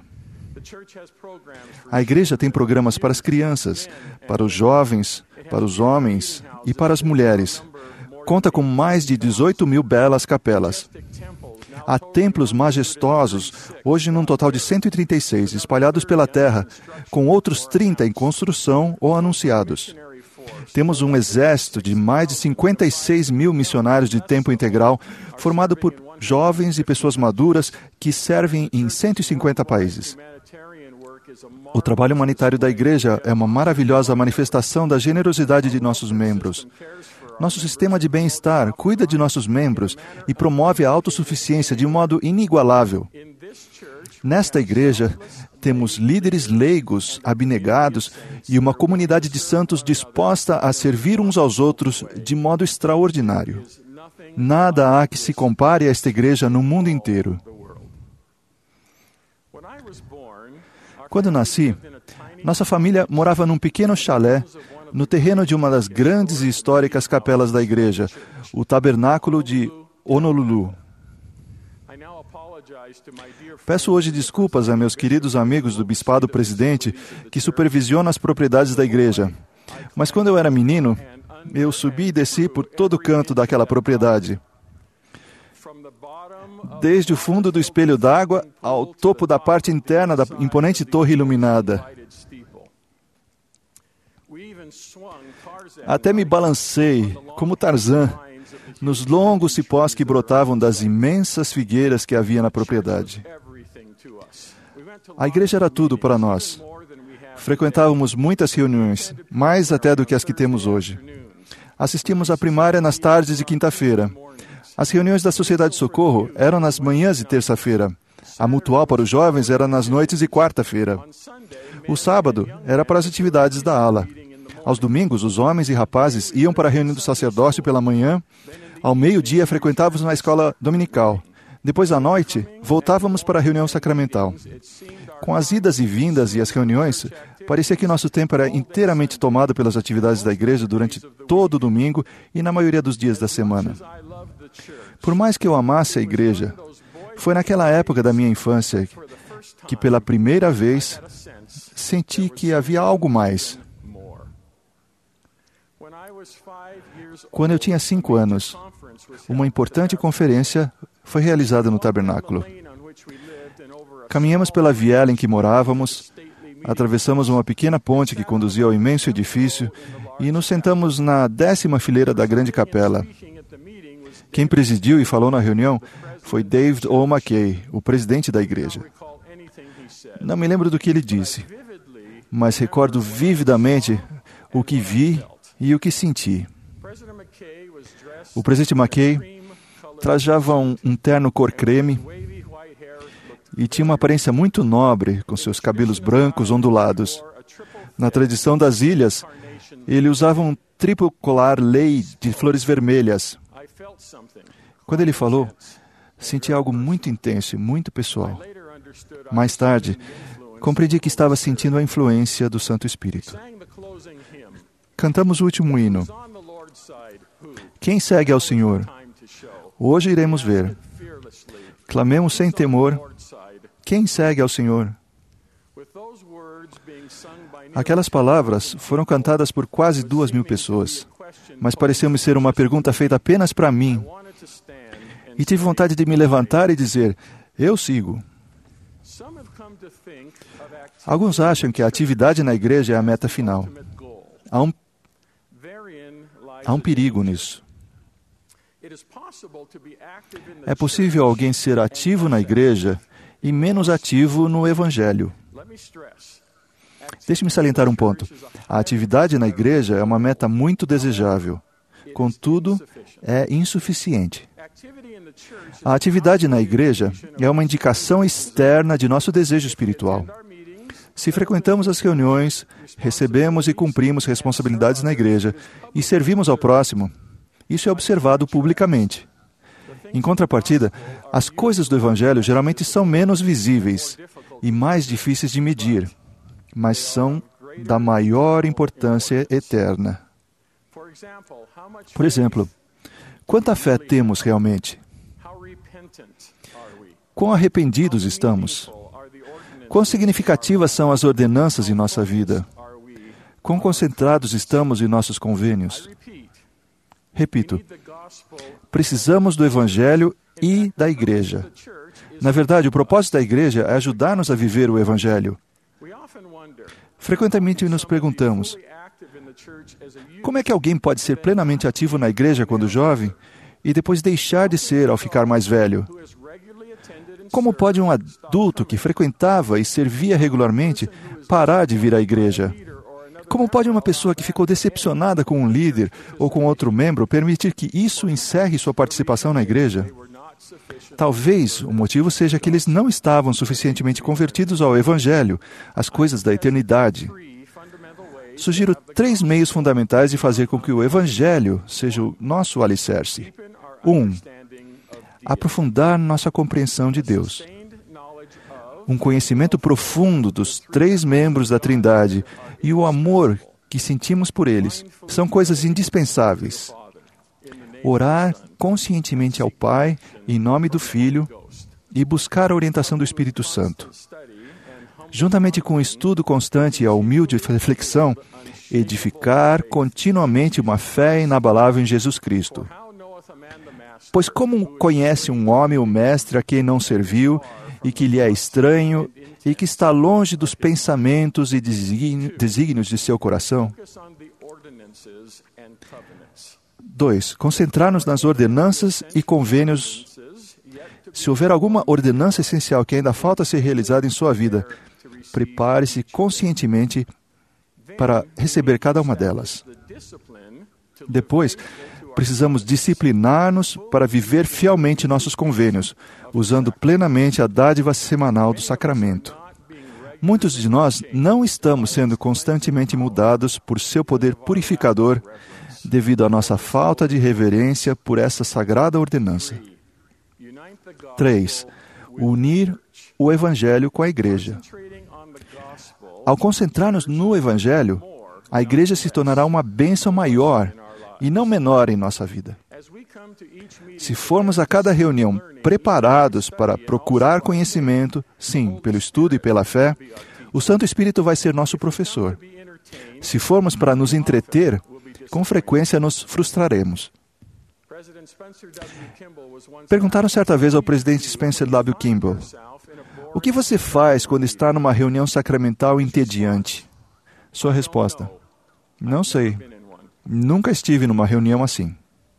Speaker 7: A igreja tem programas para as crianças, para os jovens, para os homens e para as mulheres. Conta com mais de 18 mil belas capelas. Há templos majestosos, hoje num total de 136, espalhados pela terra, com outros 30 em construção ou anunciados. Temos um exército de mais de 56 mil missionários de tempo integral, formado por jovens e pessoas maduras que servem em 150 países. O trabalho humanitário da Igreja é uma maravilhosa manifestação da generosidade de nossos membros. Nosso sistema de bem-estar cuida de nossos membros e promove a autossuficiência de um modo inigualável. Nesta igreja, temos líderes leigos, abnegados e uma comunidade de santos disposta a servir uns aos outros de modo extraordinário. Nada há que se compare a esta igreja no mundo inteiro. Quando nasci, nossa família morava num pequeno chalé no terreno de uma das grandes e históricas capelas da igreja, o Tabernáculo de Honolulu. Peço hoje desculpas a meus queridos amigos do Bispado Presidente que supervisionam as propriedades da igreja. Mas quando eu era menino, eu subi e desci por todo canto daquela propriedade. Desde o fundo do espelho d'água ao topo da parte interna da imponente torre iluminada. Até me balancei, como Tarzan, nos longos cipós que brotavam das imensas figueiras que havia na propriedade. A igreja era tudo para nós. Frequentávamos muitas reuniões, mais até do que as que temos hoje. Assistíamos à primária nas tardes de quinta-feira. As reuniões da Sociedade de Socorro eram nas manhãs de terça-feira. A mutual para os jovens era nas noites de quarta-feira. O sábado era para as atividades da ala. Aos domingos, os homens e rapazes iam para a reunião do sacerdócio pela manhã. Ao meio-dia, frequentávamos na escola dominical. Depois, à noite, voltávamos para a reunião sacramental. Com as idas e vindas e as reuniões, parecia que nosso tempo era inteiramente tomado pelas atividades da igreja durante todo o domingo e na maioria dos dias da semana. Por mais que eu amasse a igreja, foi naquela época da minha infância que, pela primeira vez, senti que havia algo mais. Quando eu tinha 5 anos, uma importante conferência foi realizada no tabernáculo. Caminhamos pela viela em que morávamos, atravessamos uma pequena ponte que conduzia ao imenso edifício e nos sentamos na 10ª fileira da grande capela. Quem presidiu e falou na reunião foi David O. McKay, o presidente da igreja. Não me lembro do que ele disse, mas recordo vividamente o que vi e o que senti. O presidente McKay trajava um terno cor creme e tinha uma aparência muito nobre, com seus cabelos brancos ondulados. Na tradição das ilhas, ele usava um triplo colar lei de flores vermelhas. Quando ele falou, senti algo muito intenso e muito pessoal. Mais tarde, compreendi que estava sentindo a influência do Santo Espírito. Cantamos o último hino. Quem segue ao Senhor? Hoje iremos ver. Clamemos sem temor. Quem segue ao Senhor? Aquelas palavras foram cantadas por quase 2.000 pessoas, mas pareceu-me ser uma pergunta feita apenas para mim. E tive vontade de me levantar e dizer, eu sigo. Alguns acham que a atividade na igreja é a meta final. Há um perigo nisso. É possível alguém ser ativo na igreja e menos ativo no Evangelho. Deixe-me salientar um ponto. A atividade na igreja é uma meta muito desejável. Contudo, é insuficiente. A atividade na igreja é uma indicação externa de nosso desejo espiritual. Se frequentamos as reuniões, recebemos e cumprimos responsabilidades na igreja e servimos ao próximo, isso é observado publicamente. Em contrapartida, as coisas do Evangelho geralmente são menos visíveis e mais difíceis de medir, mas são da maior importância eterna. Por exemplo, quanta fé temos realmente? Quão arrependidos estamos? Quão significativas são as ordenanças em nossa vida? Quão concentrados estamos em nossos convênios? Repito, precisamos do Evangelho e da igreja. Na verdade, o propósito da igreja é ajudar-nos a viver o Evangelho. Frequentemente nos perguntamos, como é que alguém pode ser plenamente ativo na igreja quando jovem e depois deixar de ser ao ficar mais velho? Como pode um adulto que frequentava e servia regularmente parar de vir à igreja? Como pode uma pessoa que ficou decepcionada com um líder ou com outro membro permitir que isso encerre sua participação na igreja? Talvez o motivo seja que eles não estavam suficientemente convertidos ao Evangelho, às coisas da eternidade. Sugiro 3 meios fundamentais de fazer com que o Evangelho seja o nosso alicerce. 1. Aprofundar nossa compreensão de Deus. Um conhecimento profundo dos 3 membros da Trindade e o amor que sentimos por eles são coisas indispensáveis. Orar conscientemente ao Pai, em nome do Filho, e buscar a orientação do Espírito Santo. Juntamente com o estudo constante e a humilde reflexão, edificar continuamente uma fé inabalável em Jesus Cristo. Pois como conhece um homem o Mestre a quem não serviu, e que lhe é estranho, e que está longe dos pensamentos e desígnios de seu coração? 2. Concentrar-nos nas ordenanças e convênios. Se houver alguma ordenança essencial que ainda falta ser realizada em sua vida, prepare-se conscientemente para receber cada uma delas. Depois, precisamos disciplinar-nos para viver fielmente nossos convênios, usando plenamente a dádiva semanal do sacramento. Muitos de nós não estamos sendo constantemente mudados por seu poder purificador devido à nossa falta de reverência por essa sagrada ordenança. 3. Unir o Evangelho com a Igreja. Ao concentrar-nos no Evangelho, a Igreja se tornará uma bênção maior e não menor em nossa vida. Se formos a cada reunião preparados para procurar conhecimento, sim, pelo estudo e pela fé, o Santo Espírito vai ser nosso professor. Se formos para nos entreter, com frequência nos frustraremos. Perguntaram certa vez ao presidente Spencer W. Kimball: o que você faz quando está numa reunião sacramental entediante? Sua resposta: não sei. Nunca estive numa reunião assim.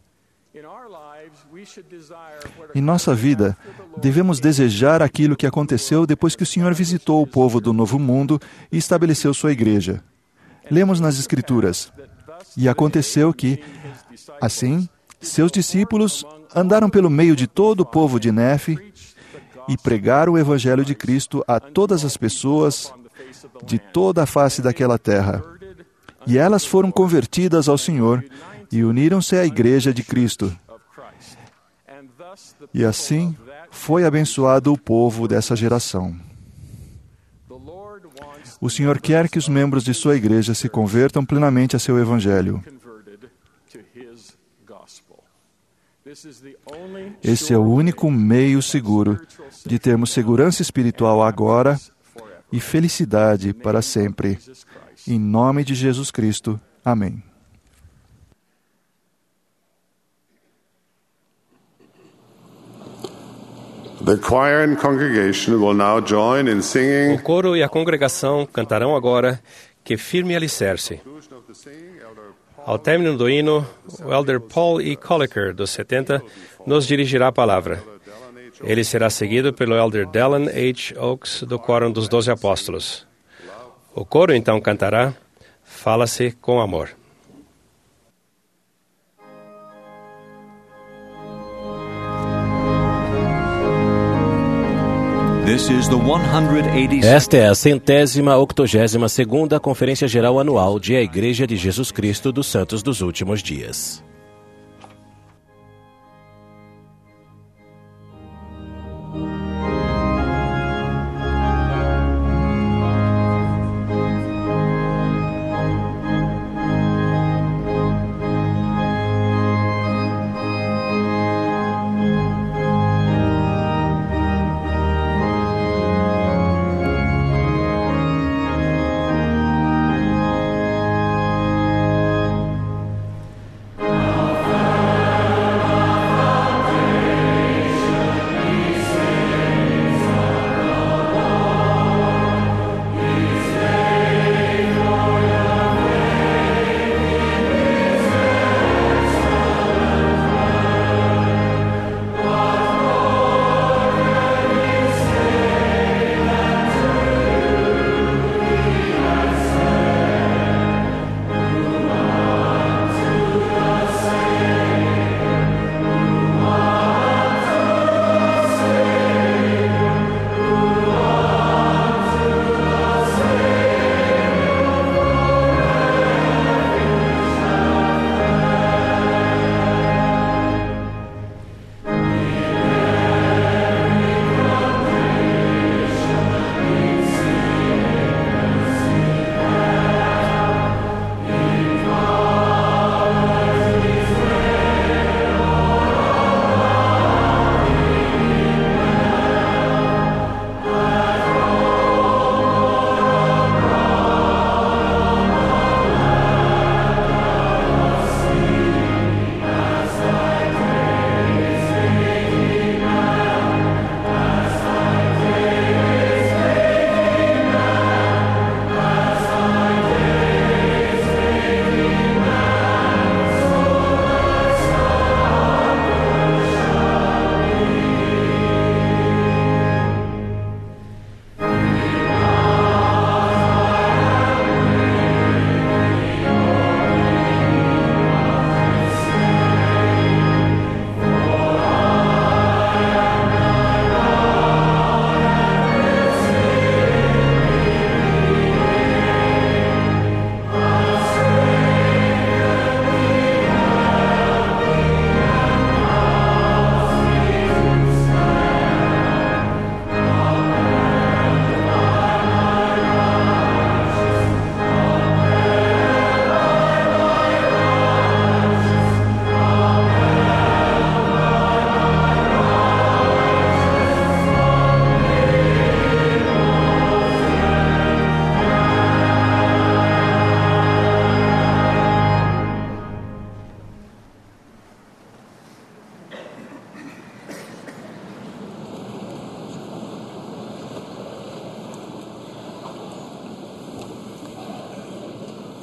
Speaker 7: Em nossa vida, devemos desejar aquilo que aconteceu depois que o Senhor visitou o povo do Novo Mundo e estabeleceu sua igreja. Lemos nas Escrituras: e aconteceu que, assim, seus discípulos andaram pelo meio de todo o povo de Nefe e pregaram o Evangelho de Cristo a todas as pessoas de toda a face daquela terra. E elas foram convertidas ao Senhor e uniram-se à Igreja de Cristo. E assim foi abençoado o povo dessa geração. O Senhor quer que os membros de sua igreja se convertam plenamente a seu Evangelho. Esse é o único meio seguro de termos segurança espiritual agora e felicidade para sempre. Em nome de Jesus Cristo. Amém.
Speaker 8: The choir and congregation will now join in singing.
Speaker 2: O coro e a congregação cantarão agora Que Firme Alicerce. Ao término do hino, o elder Paul E. Colliker, dos 70, nos dirigirá a palavra. Ele será seguido pelo elder Dallin H. Oaks, do Quórum dos 12 Apóstolos. O coro então cantará Fala-se com Amor.
Speaker 1: Esta é a 182ª Conferência Geral Anual de A Igreja de Jesus Cristo dos Santos dos Últimos Dias.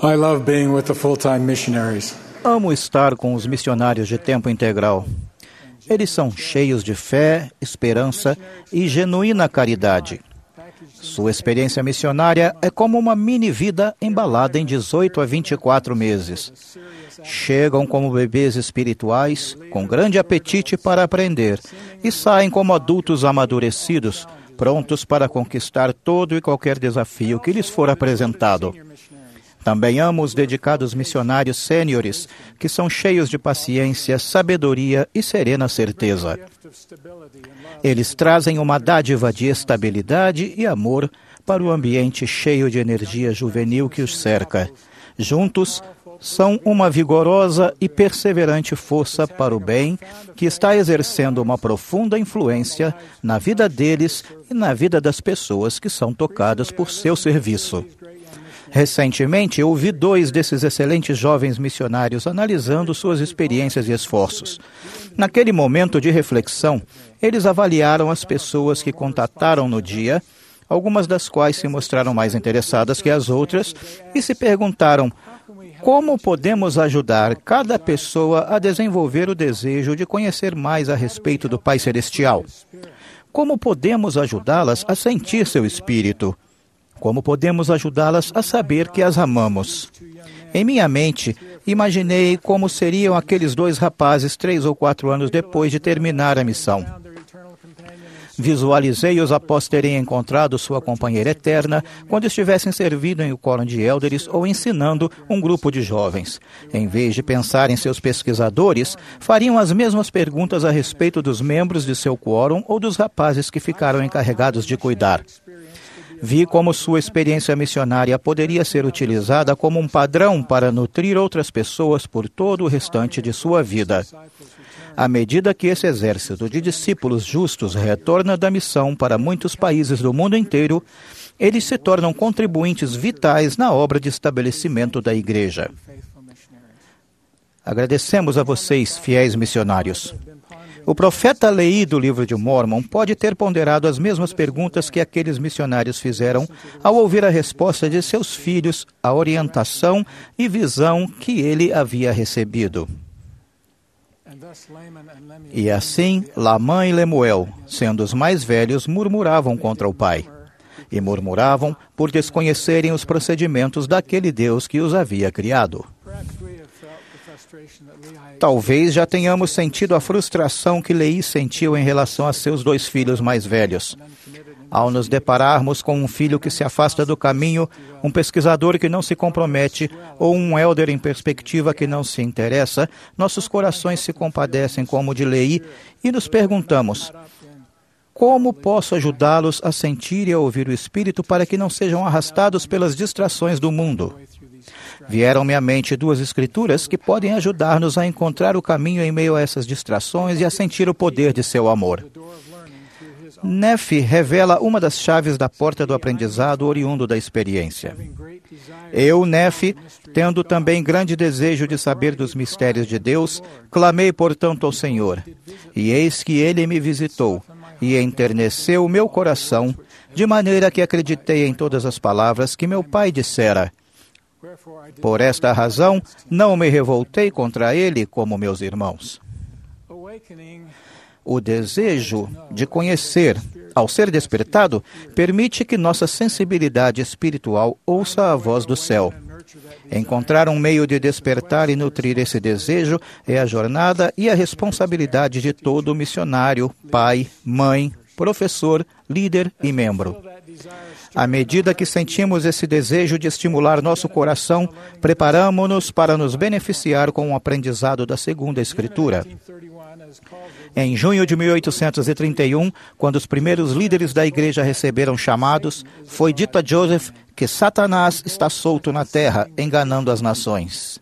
Speaker 9: I love being with the full-time missionaries.
Speaker 4: Amo estar com os missionários de tempo integral. Eles são cheios de fé, esperança e genuína caridade. Sua experiência missionária é como uma mini-vida embalada em 18 a 24 meses. Chegam como bebês espirituais, com grande apetite para aprender, e saem como adultos amadurecidos, prontos para conquistar todo e qualquer desafio que lhes for apresentado. Também amo os dedicados missionários sêniores, que são cheios de paciência, sabedoria e serena certeza. Eles trazem uma dádiva de estabilidade e amor para o ambiente cheio de energia juvenil que os cerca. Juntos, são uma vigorosa e perseverante força para o bem que está exercendo uma profunda influência na vida deles e na vida das pessoas que são tocadas por seu serviço. Recentemente, eu ouvi 2 desses excelentes jovens missionários analisando suas experiências e esforços. Naquele momento de reflexão, eles avaliaram as pessoas que contataram no dia, algumas das quais se mostraram mais interessadas que as outras, e se perguntaram: como podemos ajudar cada pessoa a desenvolver o desejo de conhecer mais a respeito do Pai Celestial? Como podemos ajudá-las a sentir seu espírito? Como podemos ajudá-las a saber que as amamos? Em minha mente, imaginei como seriam aqueles 2 rapazes 3 ou 4 anos depois de terminar a missão. Visualizei-os após terem encontrado sua companheira eterna, quando estivessem servindo em um quórum de élderes ou ensinando um grupo de jovens. Em vez de pensar em seus pesquisadores, fariam as mesmas perguntas a respeito dos membros de seu quórum ou dos rapazes que ficaram encarregados de cuidar. Vi como sua experiência missionária poderia ser utilizada como um padrão para nutrir outras pessoas por todo o restante de sua vida. À medida que esse exército de discípulos justos retorna da missão para muitos países do mundo inteiro, eles se tornam contribuintes vitais na obra de estabelecimento da igreja. Agradecemos a vocês, fiéis missionários. O profeta Leí do livro de Mórmon pode ter ponderado as mesmas perguntas que aqueles missionários fizeram ao ouvir a resposta de seus filhos, a orientação e visão que ele havia recebido. E assim, Lamã e Lemuel, sendo os mais velhos, murmuravam contra o pai. E murmuravam por desconhecerem os procedimentos daquele Deus que os havia criado. Talvez já tenhamos sentido a frustração que Leí sentiu em relação a seus 2 filhos mais velhos. Ao nos depararmos com um filho que se afasta do caminho, um pesquisador que não se compromete ou um élder em perspectiva que não se interessa, nossos corações se compadecem como o de Leí e nos perguntamos: como posso ajudá-los a sentir e a ouvir o Espírito para que não sejam arrastados pelas distrações do mundo? Vieram-me à mente 2 escrituras que podem ajudar-nos a encontrar o caminho em meio a essas distrações e a sentir o poder de seu amor. Nefe revela uma das chaves da porta do aprendizado oriundo da experiência. Eu, Nefe, tendo também grande desejo de saber dos mistérios de Deus, clamei, portanto, ao Senhor. E eis que Ele me visitou e enterneceu o meu coração, de maneira que acreditei em todas as palavras que meu pai dissera. Por esta razão, não me revoltei contra ele como meus irmãos. O desejo de conhecer, ao ser despertado, permite que nossa sensibilidade espiritual ouça a voz do céu. Encontrar um meio de despertar e nutrir esse desejo é a jornada e a responsabilidade de todo missionário, pai, mãe, professor, líder e membro. À medida que sentimos esse desejo de estimular nosso coração, preparamo-nos para nos beneficiar com o aprendizado da segunda Escritura. Em junho de 1831, quando os primeiros líderes da igreja receberam chamados, foi dito a Joseph que Satanás está solto na terra, enganando as nações.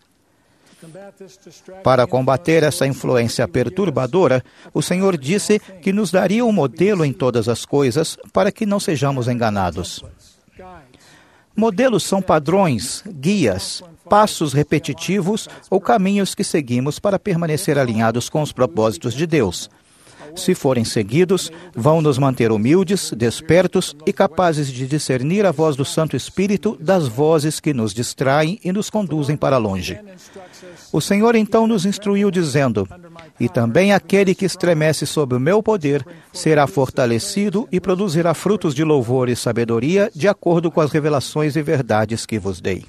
Speaker 4: Para combater essa influência perturbadora, o Senhor disse que nos daria um modelo em todas as coisas para que não sejamos enganados. Modelos são padrões, guias, passos repetitivos ou caminhos que seguimos para permanecer alinhados com os propósitos de Deus. Se forem seguidos, vão nos manter humildes, despertos e capazes de discernir a voz do Santo Espírito das vozes que nos distraem e nos conduzem para longe. O Senhor então nos instruiu dizendo: "E também aquele que estremece sob o meu poder será fortalecido e produzirá frutos de louvor e sabedoria de acordo com as revelações e verdades que vos dei."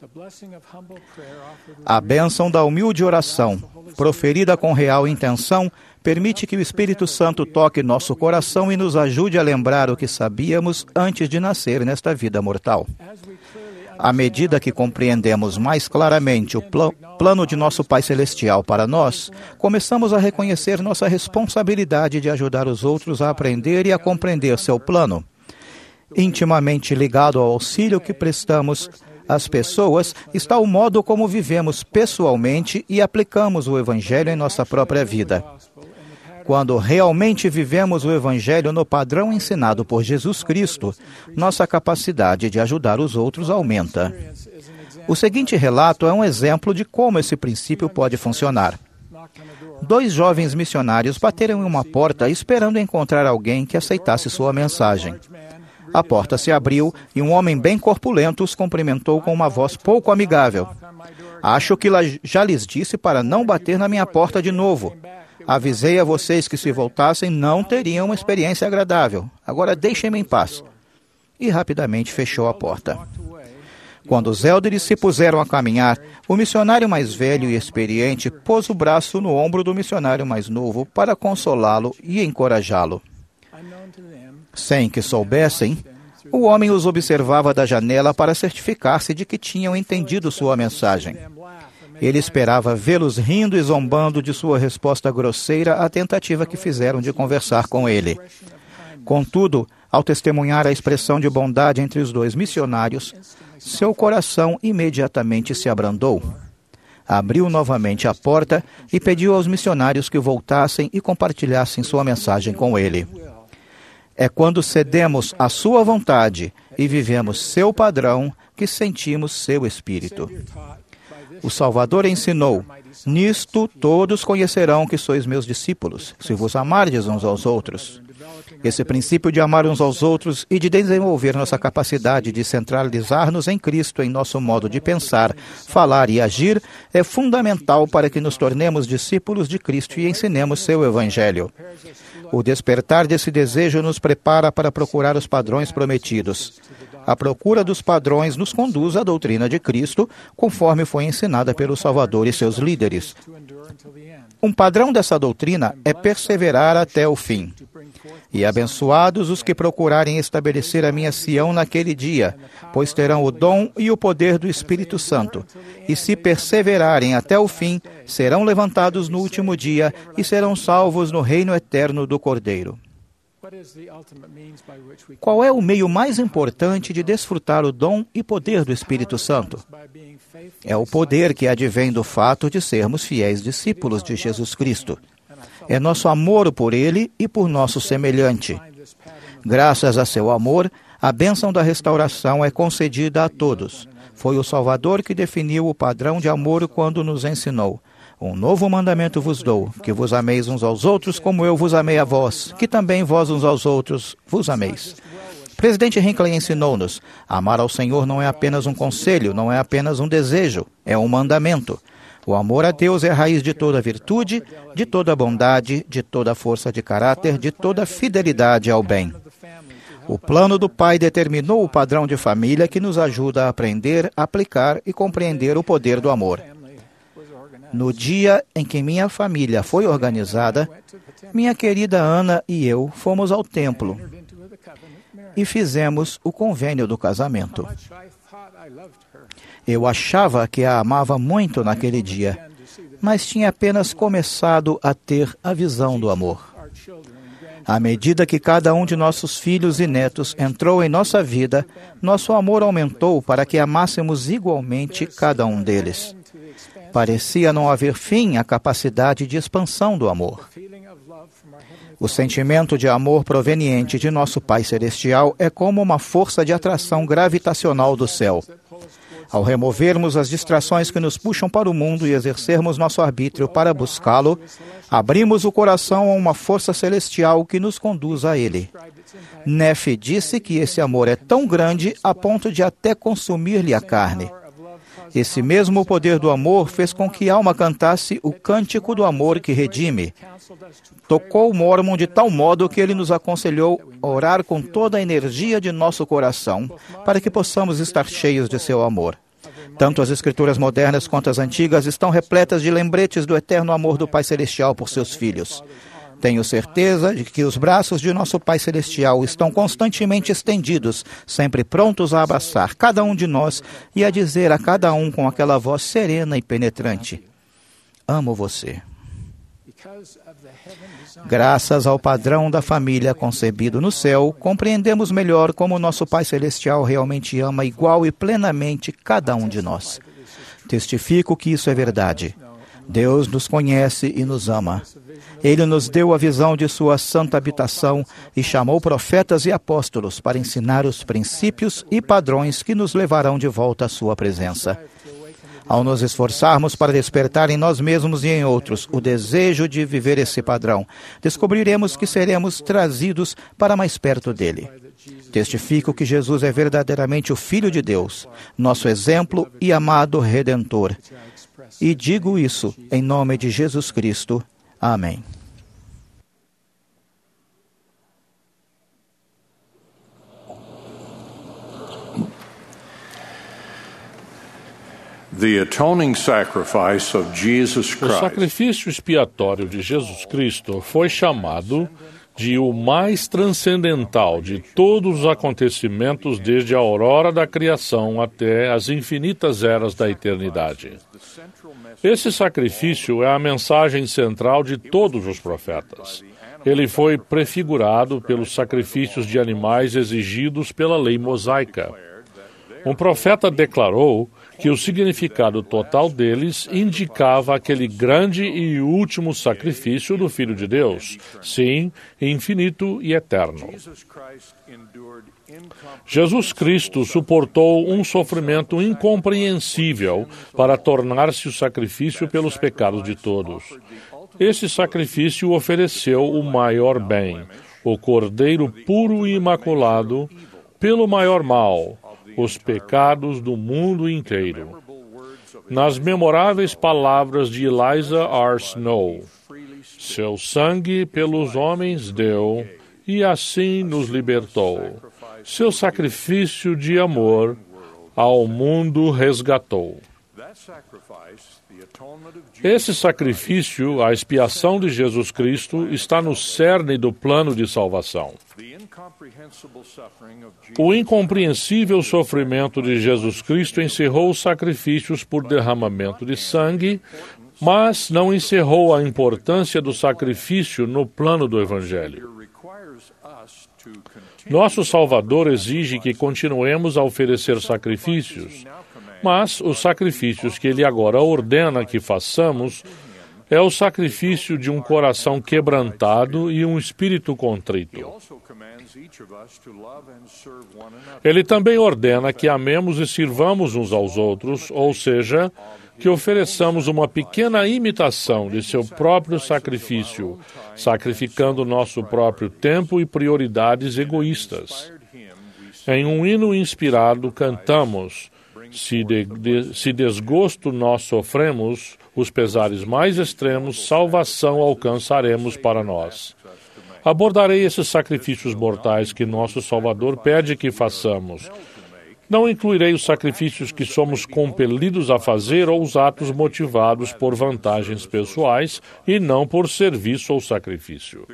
Speaker 4: A bênção da humilde oração, proferida com real intenção, permite que o Espírito Santo toque nosso coração e nos ajude a lembrar o que sabíamos antes de nascer nesta vida mortal. À medida que compreendemos mais claramente o plano de nosso Pai Celestial para nós, começamos a reconhecer nossa responsabilidade de ajudar os outros a aprender e a compreender seu plano. Intimamente ligado ao auxílio que prestamos às pessoas está o modo como vivemos pessoalmente e aplicamos o Evangelho em nossa própria vida. Quando realmente vivemos o Evangelho no padrão ensinado por Jesus Cristo, nossa capacidade de ajudar os outros aumenta. O seguinte relato é um exemplo de como esse princípio pode funcionar. 2 jovens missionários bateram em uma porta esperando encontrar alguém que aceitasse sua mensagem. A porta se abriu e um homem bem corpulento os cumprimentou com uma voz pouco amigável. "Acho que já lhes disse para não bater na minha porta de novo. Avisei a vocês que se voltassem não teriam uma experiência agradável. Agora deixem-me em paz." E rapidamente fechou a porta. Quando os élderes se puseram a caminhar, o missionário mais velho e experiente pôs o braço no ombro do missionário mais novo para consolá-lo e encorajá-lo. Sem que soubessem, o homem os observava da janela para certificar-se de que tinham entendido sua mensagem. Ele esperava vê-los rindo e zombando de sua resposta grosseira à tentativa que fizeram de conversar com ele. Contudo, ao testemunhar a expressão de bondade entre os 2 missionários, seu coração imediatamente se abrandou. Abriu novamente a porta e pediu aos missionários que voltassem e compartilhassem sua mensagem com ele. É quando cedemos à sua vontade e vivemos seu padrão que sentimos seu Espírito. O Salvador ensinou: "Nisto todos conhecerão que sois meus discípulos, se vos amardes uns aos outros." Esse princípio de amar uns aos outros e de desenvolver nossa capacidade de centralizar-nos em Cristo em nosso modo de pensar, falar e agir é fundamental para que nos tornemos discípulos de Cristo e ensinemos seu Evangelho. O despertar desse desejo nos prepara para procurar os padrões prometidos. A procura dos padrões nos conduz à doutrina de Cristo, conforme foi ensinada pelo Salvador e seus líderes. Um padrão dessa doutrina é perseverar até o fim. E abençoados os que procurarem estabelecer a minha Sião naquele dia, pois terão o dom e o poder do Espírito Santo. E se perseverarem até o fim, serão levantados no último dia e serão salvos no reino eterno do Cordeiro. Qual é o meio mais importante de desfrutar o dom e poder do Espírito Santo? É o poder que advém do fato de sermos fiéis discípulos de Jesus Cristo. É nosso amor por Ele e por nosso semelhante. Graças a seu amor, a bênção da restauração é concedida a todos. Foi o Salvador que definiu o padrão de amor quando nos ensinou: "Um novo mandamento vos dou, que vos ameis uns aos outros como eu vos amei a vós, que também vós uns aos outros vos ameis." Presidente Hinckley ensinou-nos: amar ao Senhor não é apenas um conselho, não é apenas um desejo, é um mandamento. O amor a Deus é a raiz de toda virtude, de toda bondade, de toda força de caráter, de toda fidelidade ao bem. O plano do Pai determinou o padrão de família que nos ajuda a aprender, aplicar e compreender o poder do amor. No dia em que minha família foi organizada, minha querida Ana e eu fomos ao templo e fizemos o convênio do casamento. Eu achava que a amava muito naquele dia, mas tinha apenas começado a ter a visão do amor. À medida que cada um de nossos filhos e netos entrou em nossa vida, nosso amor aumentou para que amássemos igualmente cada um deles. Parecia não haver fim à capacidade de expansão do amor. O sentimento de amor proveniente de nosso Pai Celestial é como uma força de atração gravitacional do céu. Ao removermos as distrações que nos puxam para o mundo e exercermos nosso arbítrio para buscá-lo, abrimos o coração a uma força celestial que nos conduz a ele. Nefe disse que esse amor é tão grande a ponto de até consumir-lhe a carne. Esse mesmo poder do amor fez com que Alma cantasse o cântico do amor que redime. Tocou Mormon de tal modo que ele nos aconselhou a orar com toda a energia de nosso coração para que possamos estar cheios de seu amor. Tanto as escrituras modernas quanto as antigas estão repletas de lembretes do eterno amor do Pai Celestial por seus filhos. Tenho certeza de que os braços de nosso Pai Celestial estão constantemente estendidos, sempre prontos a abraçar cada um de nós e a dizer a cada um com aquela voz serena e penetrante: amo você. Graças ao padrão da família concebido no céu, compreendemos melhor como nosso Pai Celestial realmente ama igual e plenamente cada um de nós. Testifico que isso é verdade. Deus nos conhece e nos ama. Ele nos deu a visão de sua santa habitação e chamou profetas e apóstolos para ensinar os princípios e padrões que nos levarão de volta à sua presença. Ao nos esforçarmos para despertar em nós mesmos e em outros o desejo de viver esse padrão, descobriremos que seremos trazidos para mais perto dele. Testifico que Jesus é verdadeiramente o Filho de Deus, nosso exemplo e amado Redentor. E digo isso em nome de Jesus Cristo. Amém.
Speaker 5: O sacrifício expiatório de Jesus Cristo foi chamado de o mais transcendental de todos os acontecimentos desde a aurora da criação até as infinitas eras da eternidade. Esse sacrifício é a mensagem central de todos os profetas. Ele foi prefigurado pelos sacrifícios de animais exigidos pela lei mosaica. Um profeta declarou que o significado total deles indicava aquele grande e último sacrifício do Filho de Deus, sim, infinito e eterno. Jesus Cristo suportou um sofrimento incompreensível para tornar-se o sacrifício pelos pecados de todos. Esse sacrifício ofereceu o maior bem, o Cordeiro puro e imaculado, pelo maior mal, os pecados do mundo inteiro. Nas memoráveis palavras de Eliza R. Snow, seu sangue pelos homens deu, e assim nos libertou. Seu sacrifício de amor ao mundo resgatou. Esse sacrifício, a expiação de Jesus Cristo, está no cerne do plano de salvação. O incompreensível sofrimento de Jesus Cristo encerrou os sacrifícios por derramamento de sangue, mas não encerrou a importância do sacrifício no plano do Evangelho. Nosso Salvador exige que continuemos a oferecer sacrifícios, mas os sacrifícios que Ele agora ordena que façamos é o sacrifício de um coração quebrantado e um espírito contrito. Ele também ordena que amemos e sirvamos uns aos outros, ou seja, que ofereçamos uma pequena imitação de seu próprio sacrifício, sacrificando nosso próprio tempo e prioridades egoístas. Em um hino inspirado, cantamos: se desgosto nós sofremos, os pesares mais extremos, salvação alcançaremos para nós. Abordarei esses sacrifícios mortais que nosso Salvador pede que façamos. Não incluirei os sacrifícios que somos compelidos a fazer ou os atos motivados por vantagens pessoais e não por serviço ou sacrifício.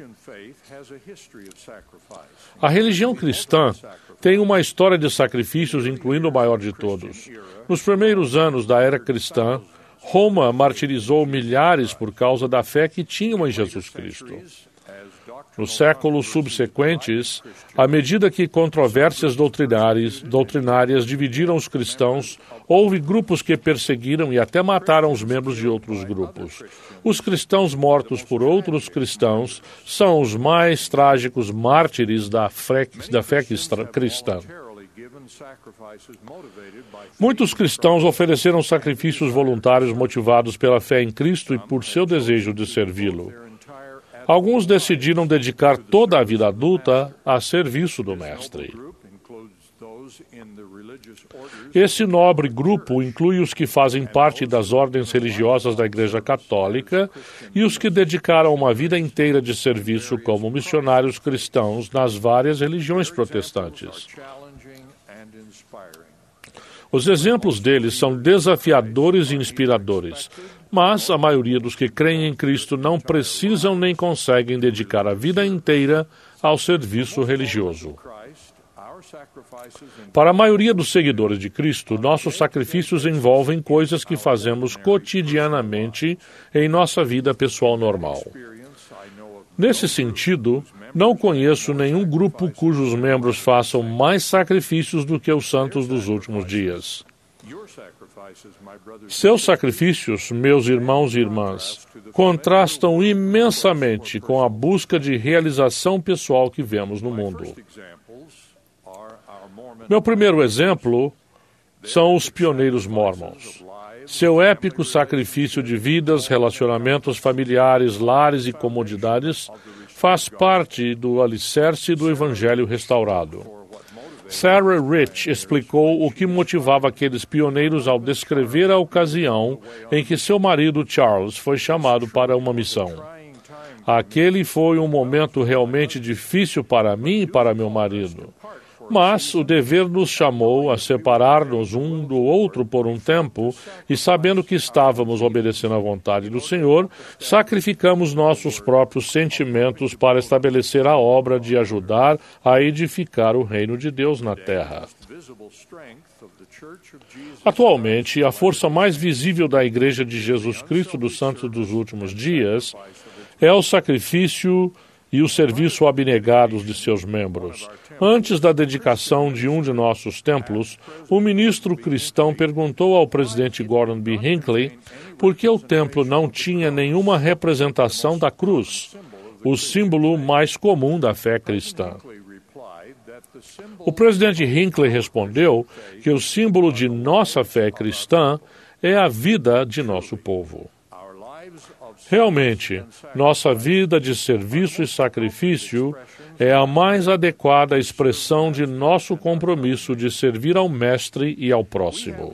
Speaker 5: A religião cristã tem uma história de sacrifícios, incluindo o maior de todos. Nos primeiros anos da era cristã, Roma martirizou milhares por causa da fé que tinham em Jesus Cristo. Nos séculos subsequentes, à medida que controvérsias doutrinárias dividiram os cristãos, houve grupos que perseguiram e até mataram os membros de outros grupos. Os cristãos mortos por outros cristãos são os mais trágicos mártires da fé cristã. Muitos cristãos ofereceram sacrifícios voluntários motivados pela fé em Cristo e por seu desejo de servi-lo. Alguns decidiram dedicar toda a vida adulta a serviço do Mestre. Esse nobre grupo inclui os que fazem parte das ordens religiosas da Igreja Católica e os que dedicaram uma vida inteira de serviço como missionários cristãos nas várias religiões protestantes. Os exemplos deles são desafiadores e inspiradores, mas a maioria dos que creem em Cristo não precisam nem conseguem dedicar a vida inteira ao serviço religioso. Para a maioria dos seguidores de Cristo, nossos sacrifícios envolvem coisas que fazemos cotidianamente em nossa vida pessoal normal. Nesse sentido, não conheço nenhum grupo cujos membros façam mais sacrifícios do que os santos dos últimos dias. Seus sacrifícios, meus irmãos e irmãs, contrastam imensamente com a busca de realização pessoal que vemos no mundo. Meu primeiro exemplo são os pioneiros mormons. Seu épico sacrifício de vidas, relacionamentos familiares, lares e comodidades faz parte do alicerce do Evangelho restaurado. Sarah Rich explicou o que motivava aqueles pioneiros ao descrever a ocasião em que seu marido Charles foi chamado para uma missão. Aquele foi um momento realmente difícil para mim e para meu marido. Mas o dever nos chamou a separar-nos um do outro por um tempo e, sabendo que estávamos obedecendo à vontade do Senhor, sacrificamos nossos próprios sentimentos para estabelecer a obra de ajudar a edificar o reino de Deus na terra. Atualmente, a força mais visível da Igreja de Jesus Cristo dos Santos dos Últimos Dias é o sacrifício e o serviço abnegados de seus membros. Antes da dedicação de um de nossos templos, o ministro cristão perguntou ao presidente Gordon B. Hinckley por que o templo não tinha nenhuma representação da cruz, o símbolo mais comum da fé cristã. O presidente Hinckley respondeu que o símbolo de nossa fé cristã é a vida de nosso povo. Realmente, nossa vida de serviço e sacrifício é a mais adequada expressão de nosso compromisso de servir ao Mestre e ao próximo.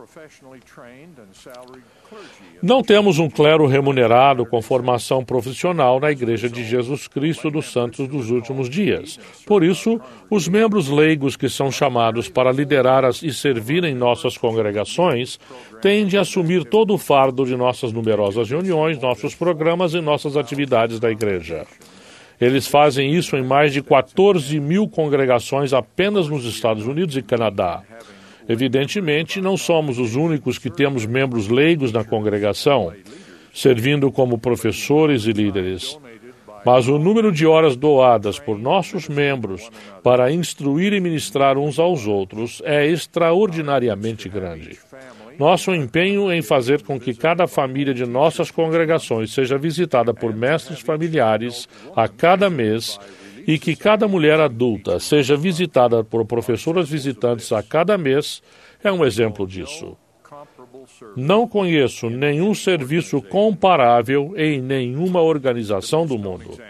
Speaker 5: Não temos um clero remunerado com formação profissional na Igreja de Jesus Cristo dos Santos dos Últimos Dias. Por isso, os membros leigos que são chamados para liderar e servir em nossas congregações têm de assumir todo o fardo de nossas numerosas reuniões, nossos programas e nossas atividades da Igreja. Eles fazem isso em mais de 14 mil congregações apenas nos Estados Unidos e Canadá. Evidentemente, não somos os únicos que temos membros leigos na congregação, servindo como professores e líderes. Mas o número de horas doadas por nossos membros para instruir e ministrar uns aos outros é extraordinariamente grande. Nosso empenho em fazer com que cada família de nossas congregações seja visitada por mestres familiares a cada mês e que cada mulher adulta seja visitada por professoras visitantes a cada mês é um exemplo disso. Não conheço nenhum serviço comparável em nenhuma organização do mundo.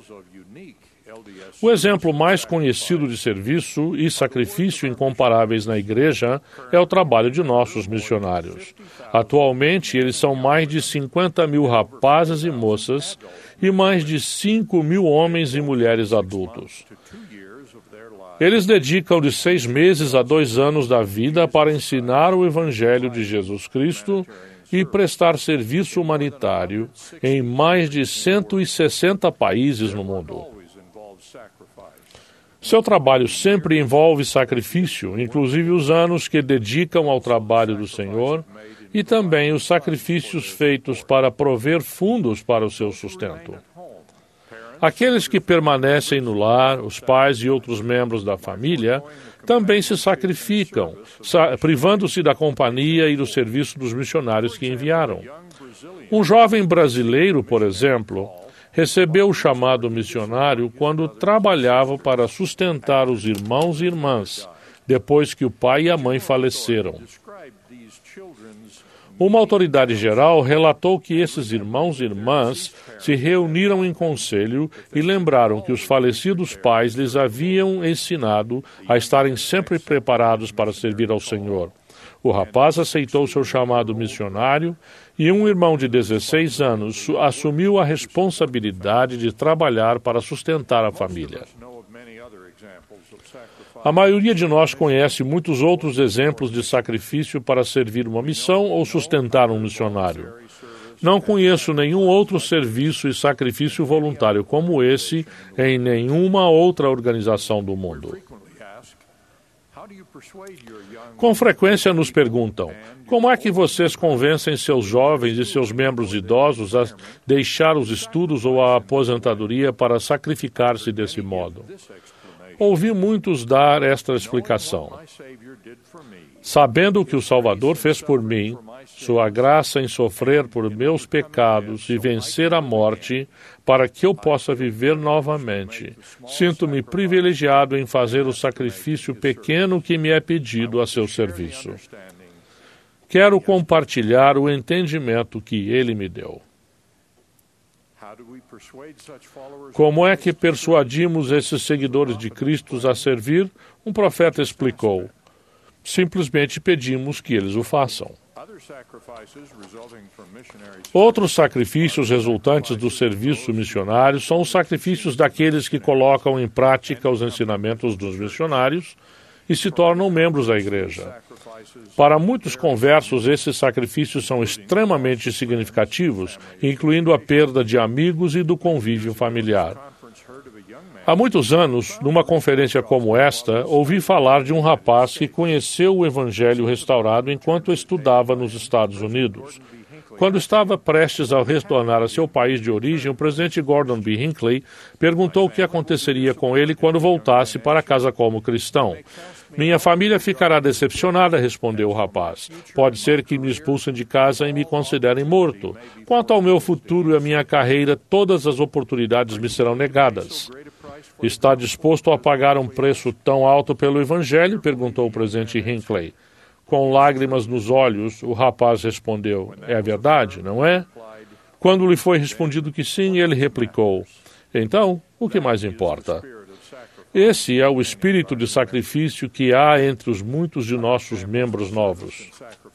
Speaker 5: O exemplo mais conhecido de serviço e sacrifício incomparáveis na Igreja é o trabalho de nossos missionários. Atualmente, eles são mais de 50 mil rapazes e moças e mais de 5 mil homens e mulheres adultos. Eles dedicam de 6 meses a 2 anos da vida para ensinar o Evangelho de Jesus Cristo e prestar serviço humanitário em mais de 160 países no mundo. Seu trabalho sempre envolve sacrifício, inclusive os anos que dedicam ao trabalho do Senhor e também os sacrifícios feitos para prover fundos para o seu sustento. Aqueles que permanecem no lar, os pais e outros membros da família, também se sacrificam, privando-se da companhia e do serviço dos missionários que enviaram. Um jovem brasileiro, por exemplo, recebeu o chamado missionário quando trabalhava para sustentar os irmãos e irmãs depois que o pai e a mãe faleceram. Uma autoridade geral relatou que esses irmãos e irmãs se reuniram em conselho e lembraram que os falecidos pais lhes haviam ensinado a estarem sempre preparados para servir ao Senhor. O rapaz aceitou seu chamado missionário e um irmão de 16 anos assumiu a responsabilidade de trabalhar para sustentar a família. A maioria de nós conhece muitos outros exemplos de sacrifício para servir uma missão ou sustentar um missionário. Não conheço nenhum outro serviço e sacrifício voluntário como esse em nenhuma outra organização do mundo. Com frequência nos perguntam: como é que vocês convencem seus jovens e seus membros idosos a deixar os estudos ou a aposentadoria para sacrificar-se desse modo? Ouvi muitos dar esta explicação. Sabendo o que o Salvador fez por mim, sua graça em sofrer por meus pecados e vencer a morte, para que eu possa viver novamente, sinto-me privilegiado em fazer o sacrifício pequeno que me é pedido a seu serviço. Quero compartilhar o entendimento que ele me deu. Como é que persuadimos esses seguidores de Cristo a servir? Um profeta explicou: simplesmente pedimos que eles o façam. Outros sacrifícios resultantes do serviço missionário são os sacrifícios daqueles que colocam em prática os ensinamentos dos missionários e se tornam membros da igreja. Para muitos conversos, esses sacrifícios são extremamente significativos, incluindo a perda de amigos e do convívio familiar. Há muitos anos, numa conferência como esta, ouvi falar de um rapaz que conheceu o Evangelho restaurado enquanto estudava nos Estados Unidos. Quando estava prestes a retornar a seu país de origem, o presidente Gordon B. Hinckley perguntou o que aconteceria com ele quando voltasse para casa como cristão. Minha família ficará decepcionada, respondeu o rapaz. Pode ser que me expulsem de casa e me considerem morto. Quanto ao meu futuro e à minha carreira, todas as oportunidades me serão negadas. Está disposto a pagar um preço tão alto pelo Evangelho? Perguntou o presidente Hinckley. Com lágrimas nos olhos, o rapaz respondeu: é verdade, não é? Quando lhe foi respondido que sim, ele replicou: então, o que mais importa? Esse é o espírito de sacrifício que há entre os muitos de nossos membros novos.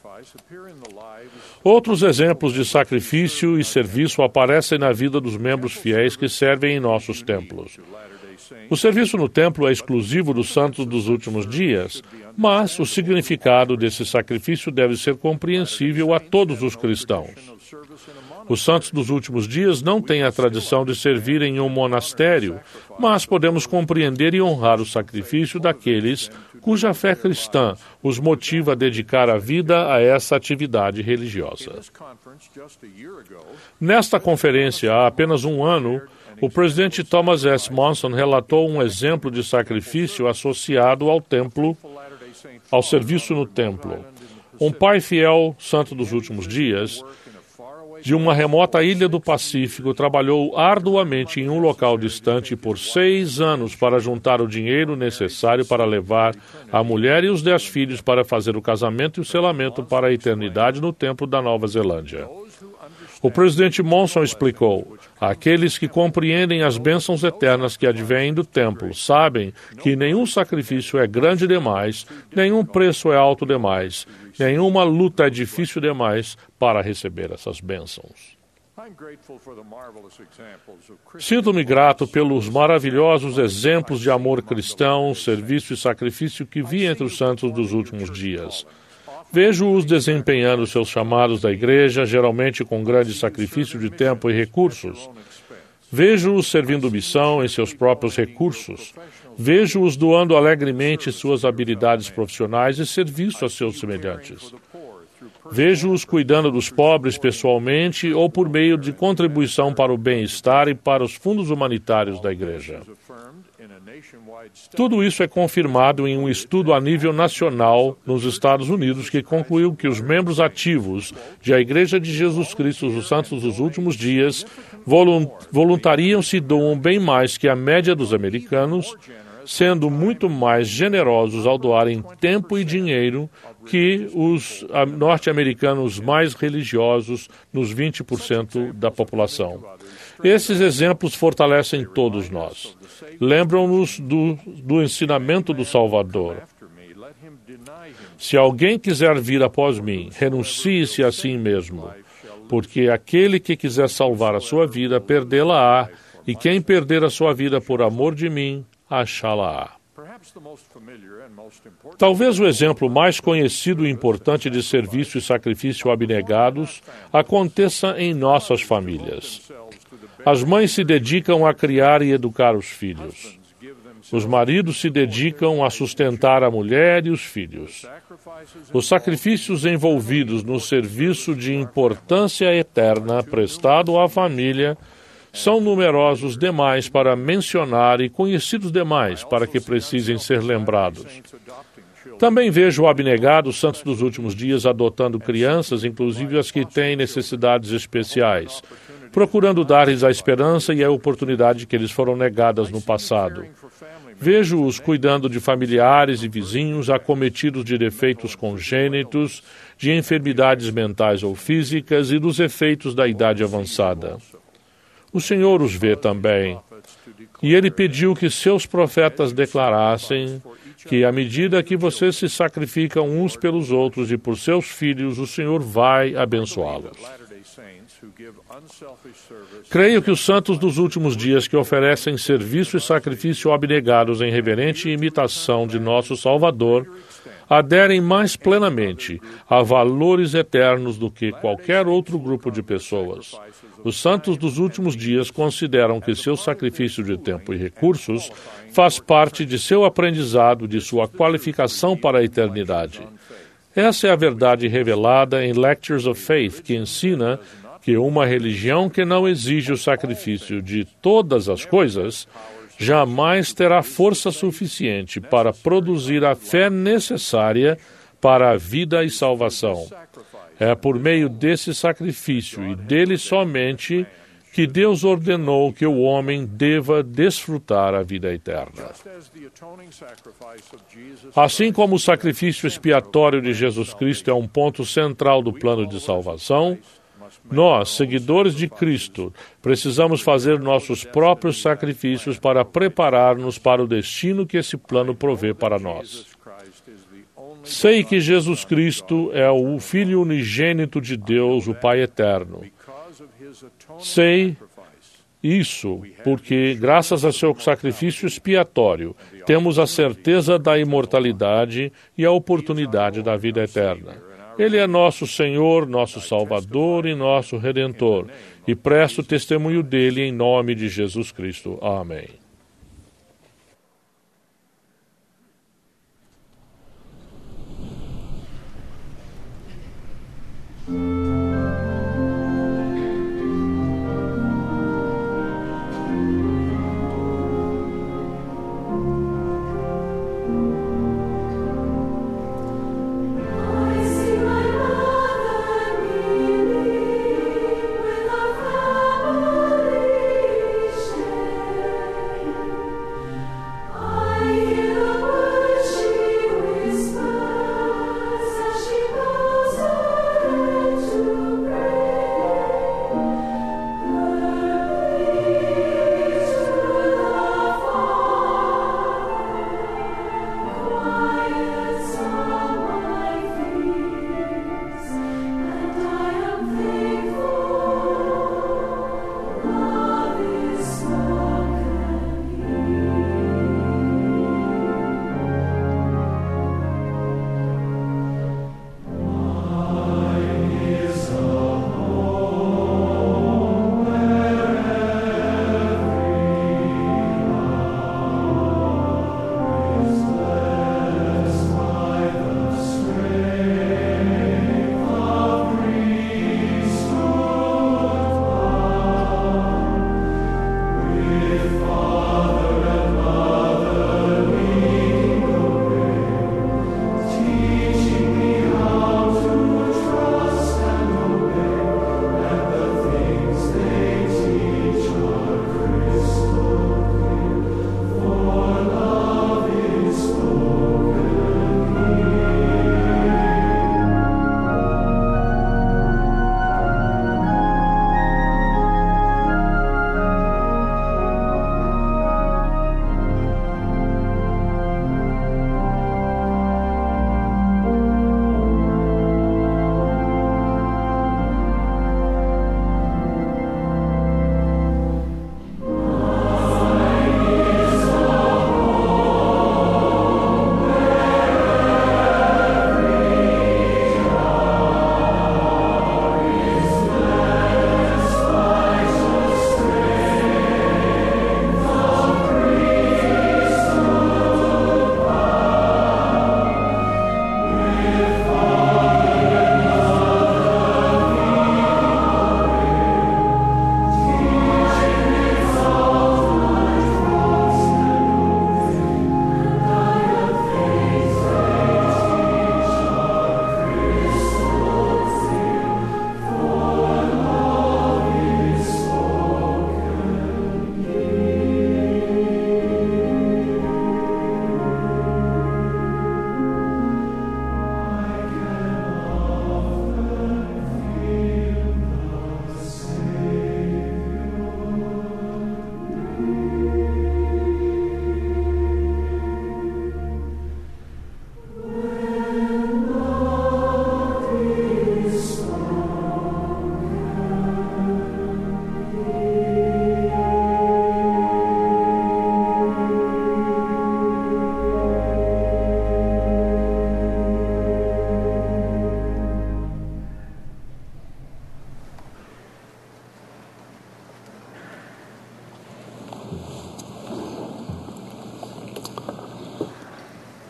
Speaker 5: Outros exemplos de sacrifício e serviço aparecem na vida dos membros fiéis que servem em nossos templos. O serviço no templo é exclusivo dos santos dos últimos dias, mas o significado desse sacrifício deve ser compreensível a todos os cristãos. Os santos dos últimos dias não têm a tradição de servir em um monastério, mas podemos compreender e honrar o sacrifício daqueles cuja fé cristã os motiva a dedicar a vida a essa atividade religiosa. Nesta conferência, há apenas um ano, o presidente Thomas S. Monson relatou um exemplo de sacrifício associado ao templo, ao serviço no templo. Um pai fiel, santo dos últimos dias, de uma remota ilha do Pacífico, trabalhou arduamente em um local distante por 6 anos para juntar o dinheiro necessário para levar a mulher e os 10 filhos para fazer o casamento e o selamento para a eternidade no templo da Nova Zelândia. O presidente Monson explicou: aqueles que compreendem as bênçãos eternas que advêm do templo sabem que nenhum sacrifício é grande demais, nenhum preço é alto demais, nenhuma luta é difícil demais para receber essas bênçãos. Sinto-me grato pelos maravilhosos exemplos de amor cristão, serviço e sacrifício que vi entre os santos dos últimos dias. Vejo-os desempenhando seus chamados da igreja, geralmente com grande sacrifício de tempo e recursos. Vejo-os servindo missão em seus próprios recursos. Vejo-os doando alegremente suas habilidades profissionais e serviço a seus semelhantes. Vejo-os cuidando dos pobres pessoalmente ou por meio de contribuição para o bem-estar e para os fundos humanitários da igreja. Tudo isso é confirmado em um estudo a nível nacional nos Estados Unidos que concluiu que os membros ativos da Igreja de Jesus Cristo dos Santos dos Últimos Dias voluntariam-se e doam bem mais que a média dos americanos sendo muito mais generosos ao doarem tempo e dinheiro que os norte-americanos mais religiosos, nos 20% da população. Esses exemplos fortalecem todos nós. Lembram-nos do ensinamento do Salvador. Se alguém quiser vir após mim, renuncie-se a si mesmo, porque aquele que quiser salvar a sua vida, perdê-la-á, e quem perder a sua vida por amor de mim, achá-la-á. Talvez o exemplo mais conhecido e importante de serviço e sacrifício abnegados aconteça em nossas famílias. As mães se dedicam a criar e educar os filhos. Os maridos se dedicam a sustentar a mulher e os filhos. Os sacrifícios envolvidos no serviço de importância eterna prestado à família são numerosos demais para mencionar e conhecidos demais para que precisem ser lembrados. Também vejo abnegados santos dos últimos dias adotando crianças, inclusive as que têm necessidades especiais, procurando dar-lhes a esperança e a oportunidade que lhes foram negadas no passado. Vejo-os cuidando de familiares e vizinhos acometidos de defeitos congênitos, de enfermidades mentais ou físicas e dos efeitos da idade avançada. O Senhor os vê também, e Ele pediu que seus profetas declarassem que, à medida que vocês se sacrificam uns pelos outros e por seus filhos, o Senhor vai abençoá-los. Creio que os santos dos últimos dias que oferecem serviço e sacrifício abnegados em reverente imitação de nosso Salvador aderem mais plenamente a valores eternos do que qualquer outro grupo de pessoas. Os santos dos últimos dias consideram que seu sacrifício de tempo e recursos faz parte de seu aprendizado, de sua qualificação para a eternidade. Essa é a verdade revelada em Lectures of Faith, que ensina que uma religião que não exige o sacrifício de todas as coisas jamais terá força suficiente para produzir a fé necessária para a vida e salvação. É por meio desse sacrifício e dele somente que Deus ordenou que o homem deva desfrutar a vida eterna. Assim como o sacrifício expiatório de Jesus Cristo é um ponto central do plano de salvação, nós, seguidores de Cristo, precisamos fazer nossos próprios sacrifícios para preparar-nos para o destino que esse plano provê para nós. Sei que Jesus Cristo é o Filho unigênito de Deus, o Pai eterno. Sei isso porque, graças a seu sacrifício expiatório, temos a certeza da imortalidade e a oportunidade da vida eterna. Ele é nosso Senhor, nosso Salvador e nosso Redentor, e presto testemunho dele em nome de Jesus Cristo. Amém.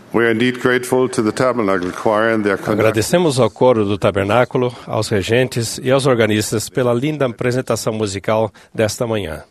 Speaker 8: We are indeed grateful to the Tabernacle Choir and their conductor.
Speaker 2: Agradecemos ao coro do Tabernáculo, aos regentes e aos organistas pela linda apresentação musical desta manhã.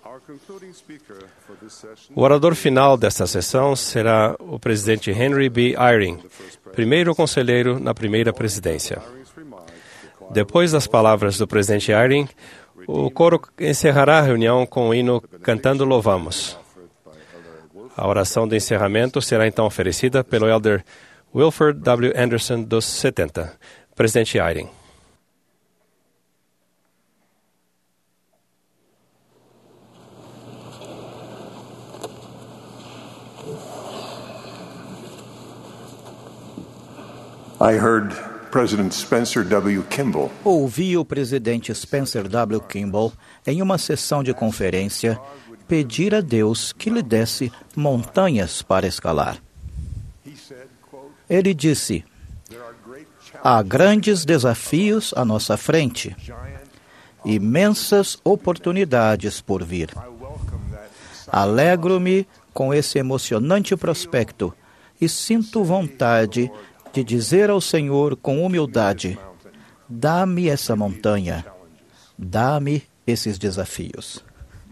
Speaker 2: O orador final desta sessão será o presidente Henry B. Eyring, primeiro conselheiro na primeira presidência. Depois das palavras do presidente Eyring, o coro encerrará a reunião com o hino Cantando Louvamos. A oração de encerramento será então oferecida pelo elder Wilford W. Anderson, dos 70. Presidente Eyring.
Speaker 10: I heard President Spencer W. Kimball.
Speaker 4: Ouvi o presidente Spencer W. Kimball, em uma sessão de conferência, pedir a Deus que lhe desse montanhas para escalar. Ele disse: há grandes desafios à nossa frente, imensas oportunidades por vir. Alegro-me com esse emocionante prospecto e sinto vontade de dizer ao Senhor com humildade: dá-me essa montanha, dá-me esses desafios.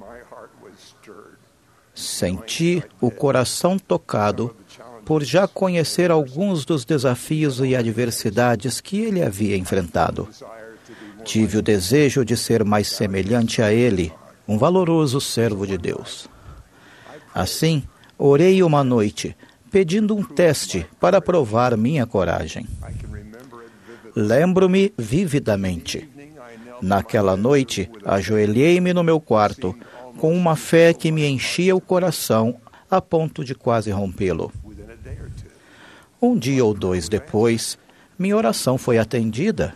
Speaker 4: Senti o coração tocado por já conhecer alguns dos desafios e adversidades que ele havia enfrentado. Tive o desejo de ser mais semelhante a ele, um valoroso servo de Deus. Assim, orei uma noite, pedindo um teste para provar minha coragem. Lembro-me vividamente. Naquela noite, ajoelhei-me no meu quarto, com uma fé que me enchia o coração a ponto de quase rompê-lo. Um dia ou dois depois, minha oração foi atendida.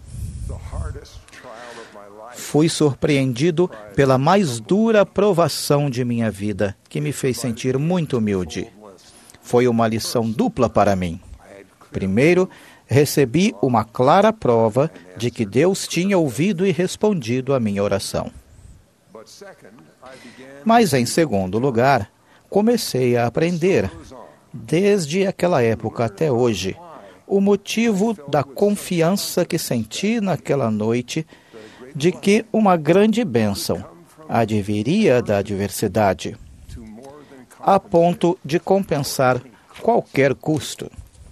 Speaker 4: Fui surpreendido pela mais dura provação de minha vida, que me fez sentir muito humilde. Foi uma lição dupla para mim. Primeiro, recebi uma clara prova de que Deus tinha ouvido e respondido à minha oração. Mas, em segundo lugar, comecei a aprender, desde aquela época até hoje, o motivo da confiança que senti naquela noite de que uma grande bênção adviria da adversidade, a ponto de compensar qualquer custo.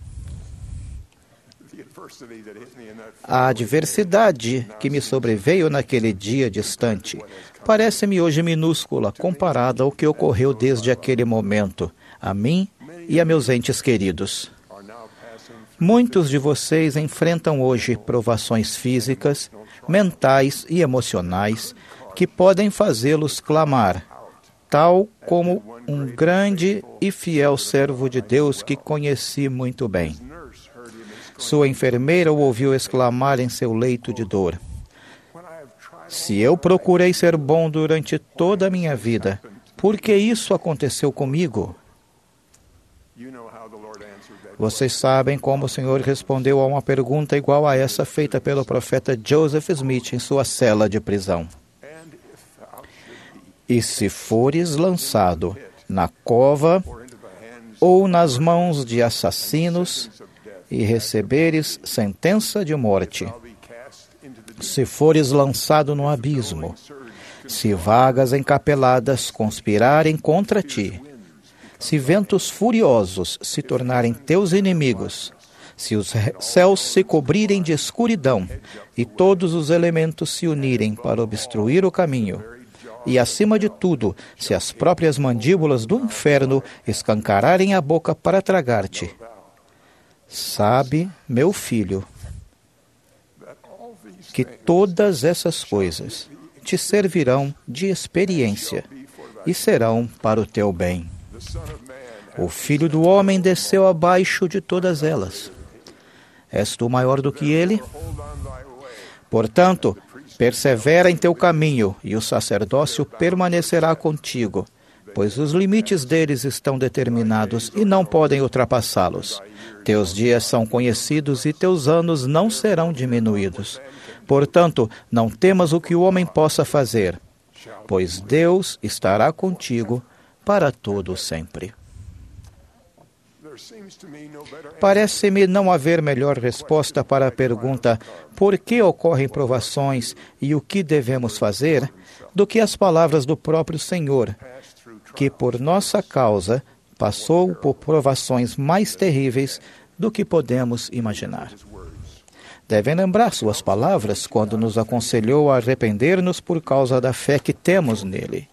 Speaker 4: A adversidade que me sobreveio naquele dia distante parece-me hoje minúscula comparada ao que ocorreu desde aquele momento, a mim e a meus entes queridos. Muitos de vocês enfrentam hoje provações físicas, mentais e emocionais que podem fazê-los clamar, tal como um grande e fiel servo de Deus que conheci muito bem. Sua enfermeira o ouviu exclamar em seu leito de dor: se eu procurei ser bom durante toda a minha vida, por que isso aconteceu comigo? Vocês sabem como o Senhor respondeu a uma pergunta igual a essa feita pelo profeta Joseph Smith em sua cela de prisão. E se fores lançado na cova ou nas mãos de assassinos e receberes sentença de morte, se fores lançado no abismo, se vagas encapeladas conspirarem contra ti, se ventos furiosos se tornarem teus inimigos, se os céus se cobrirem de escuridão e todos os elementos se unirem para obstruir o caminho, e, acima de tudo, se as próprias mandíbulas do inferno escancararem a boca para tragar-te, sabe, meu filho, que todas essas coisas te servirão de experiência e serão para o teu bem. O Filho do Homem desceu abaixo de todas elas. És tu maior do que ele? Portanto, persevera em teu caminho, e o sacerdócio permanecerá contigo, pois os limites deles estão determinados e não podem ultrapassá-los. Teus dias são conhecidos e teus anos não serão diminuídos. Portanto, não temas o que o homem possa fazer, pois Deus estará contigo para todo sempre. Parece-me não haver melhor resposta para a pergunta por que ocorrem provações e o que devemos fazer do que as palavras do próprio Senhor, que por nossa causa passou por provações mais terríveis do que podemos imaginar. Devem lembrar suas palavras quando nos aconselhou a arrepender-nos por causa da fé que temos nele.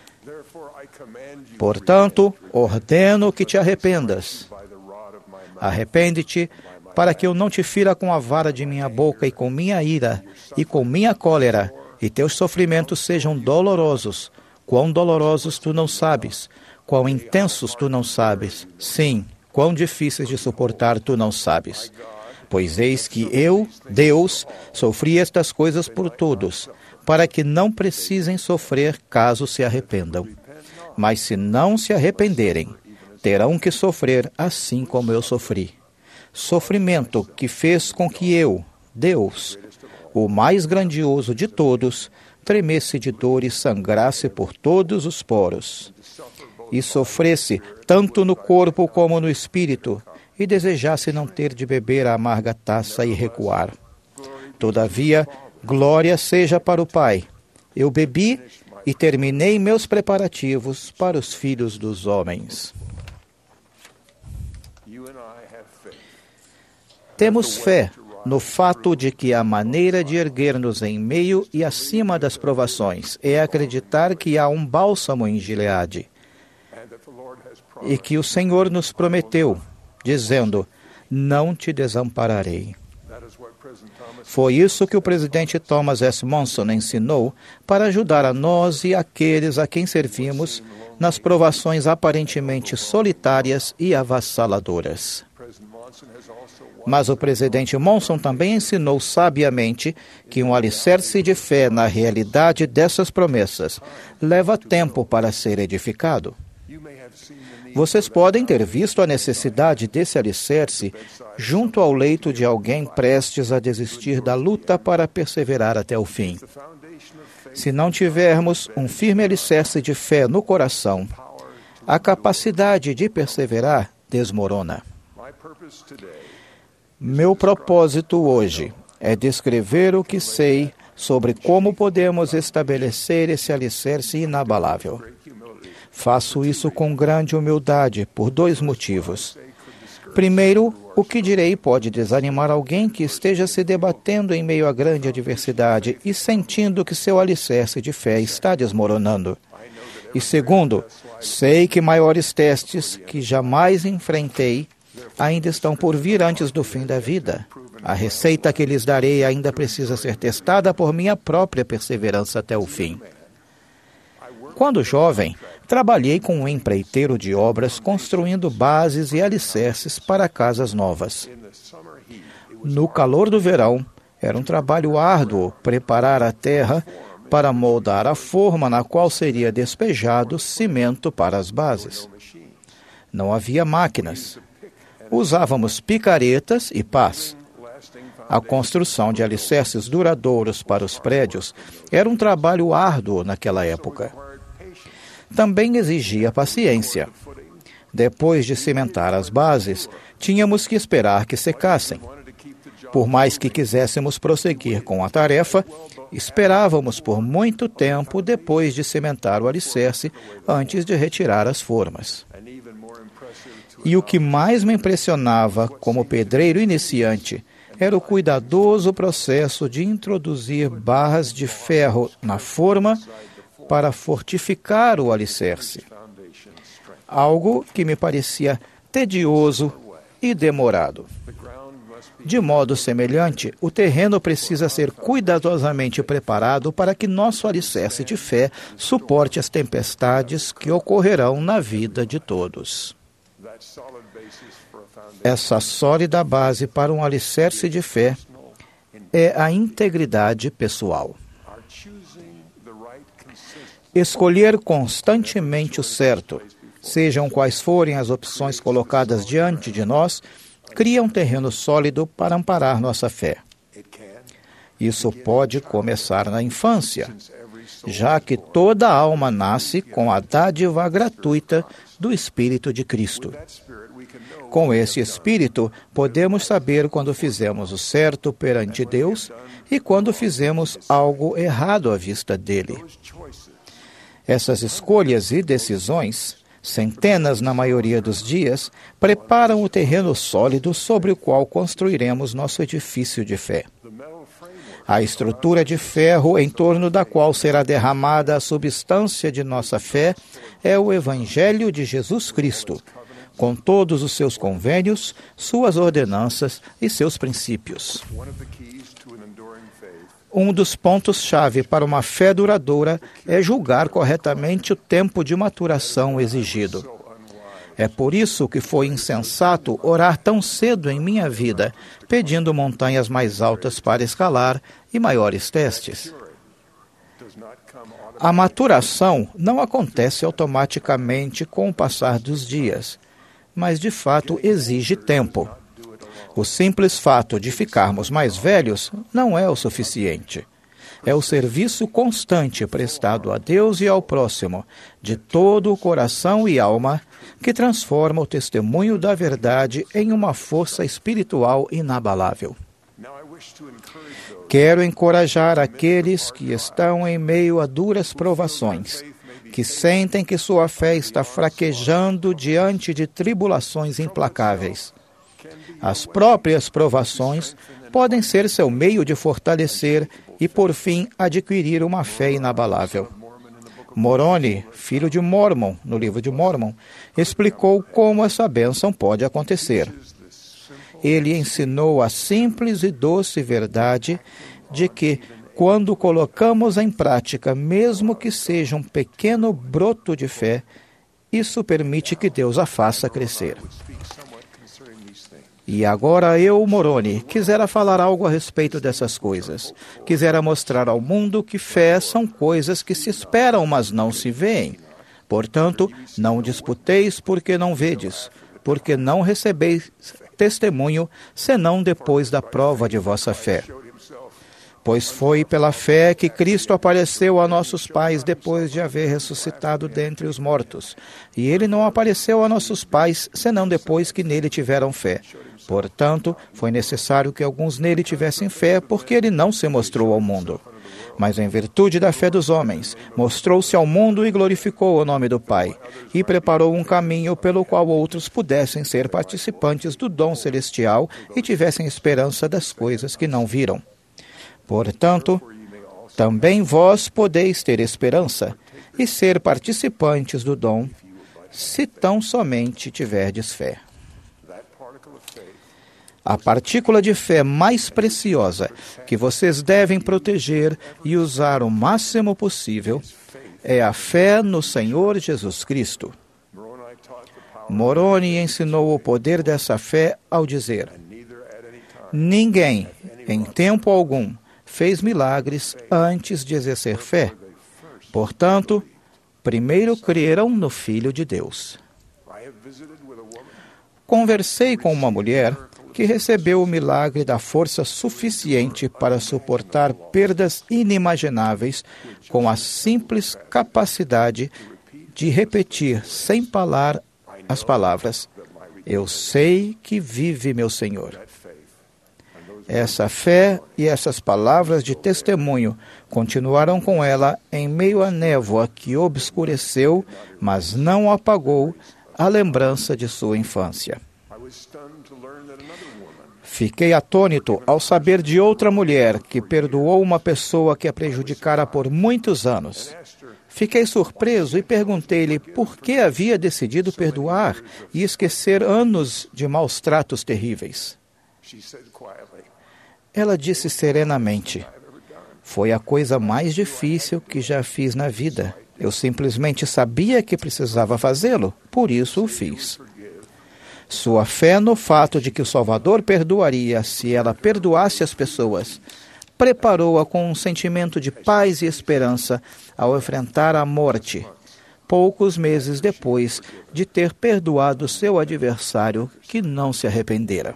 Speaker 4: Portanto, ordeno que te arrependas. Arrepende-te, para que eu não te fira com a vara de minha boca e com minha ira e com minha cólera, e teus sofrimentos sejam dolorosos. Quão dolorosos tu não sabes, quão intensos tu não sabes. Sim, quão difíceis de suportar tu não sabes. Pois eis que eu, Deus, sofri estas coisas por todos, para que não precisem sofrer caso se arrependam. Mas se não se arrependerem, terão que sofrer assim como eu sofri. Sofrimento que fez com que eu, Deus, o mais grandioso de todos, tremesse de dor e sangrasse por todos os poros. E sofresse tanto no corpo como no espírito, e desejasse não ter de beber a amarga taça e recuar. Todavia, glória seja para o Pai. Eu bebi e terminei meus preparativos para os filhos dos homens. Temos fé no fato de que a maneira de erguer-nos em meio e acima das provações é acreditar que há um bálsamo em Gileade e que o Senhor nos prometeu, dizendo, não te desampararei. Foi isso que o presidente Thomas S. Monson ensinou para ajudar a nós e aqueles a quem servimos nas provações aparentemente solitárias e avassaladoras. Mas o presidente Monson também ensinou sabiamente que um alicerce de fé na realidade dessas promessas leva tempo para ser edificado. Vocês podem ter visto a necessidade desse alicerce junto ao leito de alguém prestes a desistir da luta para perseverar até o fim. Se não tivermos um firme alicerce de fé no coração, a capacidade de perseverar desmorona. Meu propósito hoje é descrever o que sei sobre como podemos estabelecer esse alicerce inabalável. Faço isso com grande humildade por dois motivos. Primeiro, o que direi pode desanimar alguém que esteja se debatendo em meio a grande adversidade e sentindo que seu alicerce de fé está desmoronando. E segundo, sei que maiores testes que jamais enfrentei ainda estão por vir antes do fim da vida. A receita que lhes darei ainda precisa ser testada por minha própria perseverança até o fim. Quando jovem, trabalhei com um empreiteiro de obras construindo bases e alicerces para casas novas. No calor do verão, era um trabalho árduo preparar a terra para moldar a forma na qual seria despejado cimento para as bases. Não havia máquinas. Usávamos picaretas e pás. A construção de alicerces duradouros para os prédios era um trabalho árduo naquela época. Também exigia paciência. Depois de cimentar as bases, tínhamos que esperar que secassem. Por mais que quiséssemos prosseguir com a tarefa, esperávamos por muito tempo depois de cimentar o alicerce antes de retirar as formas. E o que mais me impressionava como pedreiro iniciante era o cuidadoso processo de introduzir barras de ferro na forma para fortificar o alicerce. Algo que me parecia tedioso e demorado. De modo semelhante, o terreno precisa ser cuidadosamente preparado para que nosso alicerce de fé suporte as tempestades que ocorrerão na vida de todos. Essa sólida base para um alicerce de fé é a integridade pessoal. Escolher constantemente o certo, sejam quais forem as opções colocadas diante de nós, cria um terreno sólido para amparar nossa fé. Isso pode começar na infância, já que toda alma nasce com a dádiva gratuita do Espírito de Cristo. Com esse espírito, podemos saber quando fizemos o certo perante Deus e quando fizemos algo errado à vista dele. Essas escolhas e decisões, centenas na maioria dos dias, preparam o terreno sólido sobre o qual construiremos nosso edifício de fé. A estrutura de ferro em torno da qual será derramada a substância de nossa fé é o Evangelho de Jesus Cristo, com todos os seus convênios, suas ordenanças e seus princípios. Um dos pontos-chave para uma fé duradoura é julgar corretamente o tempo de maturação exigido. É por isso que foi insensato orar tão cedo em minha vida, pedindo montanhas mais altas para escalar e maiores testes. A maturação não acontece automaticamente com o passar dos dias, mas de fato exige tempo. O simples fato de ficarmos mais velhos não é o suficiente. É o serviço constante prestado a Deus e ao próximo, de todo o coração e alma, que transforma o testemunho da verdade em uma força espiritual inabalável. Quero encorajar aqueles que estão em meio a duras provações, que sentem que sua fé está fraquejando diante de tribulações implacáveis. As próprias provações podem ser seu meio de fortalecer e, por fim, adquirir uma fé inabalável. Moroni, filho de Mormon, no livro de Mormon, explicou como essa bênção pode acontecer. Ele ensinou a simples e doce verdade de que, quando colocamos em prática, mesmo que seja um pequeno broto de fé, isso permite que Deus a faça crescer. E agora eu, Moroni, quisera falar algo a respeito dessas coisas. Quisera mostrar ao mundo que fé são coisas que se esperam, mas não se veem. Portanto, não disputeis porque não vedes, porque não recebeis testemunho, senão depois da prova de vossa fé. Pois foi pela fé que Cristo apareceu a nossos pais depois de haver ressuscitado dentre os mortos. E ele não apareceu a nossos pais, senão depois que nele tiveram fé. Portanto, foi necessário que alguns nele tivessem fé, porque ele não se mostrou ao mundo. Mas em virtude da fé dos homens, mostrou-se ao mundo e glorificou o nome do Pai, e preparou um caminho pelo qual outros pudessem ser participantes do dom celestial e tivessem esperança das coisas que não viram. Portanto, também vós podeis ter esperança e ser participantes do dom, se tão somente tiverdes fé. A partícula de fé mais preciosa que vocês devem proteger e usar o máximo possível é a fé no Senhor Jesus Cristo. Moroni ensinou o poder dessa fé ao dizer: ninguém, em tempo algum, fez milagres antes de exercer fé. Portanto, primeiro creram no Filho de Deus. Conversei com uma mulher que recebeu o milagre da força suficiente para suportar perdas inimagináveis com a simples capacidade de repetir sem parar as palavras: eu sei que vive meu Senhor. Essa fé e essas palavras de testemunho continuaram com ela em meio à névoa que obscureceu, mas não apagou, a lembrança de sua infância. Fiquei atônito ao saber de outra mulher que perdoou uma pessoa que a prejudicara por muitos anos. Fiquei surpreso e perguntei-lhe por que havia decidido perdoar e esquecer anos de maus tratos terríveis. Ela disse serenamente: foi a coisa mais difícil que já fiz na vida. Eu simplesmente sabia que precisava fazê-lo, por isso o fiz. Sua fé no fato de que o Salvador perdoaria se ela perdoasse as pessoas preparou-a com um sentimento de paz e esperança ao enfrentar a morte, poucos meses depois de ter perdoado seu adversário que não se arrependera.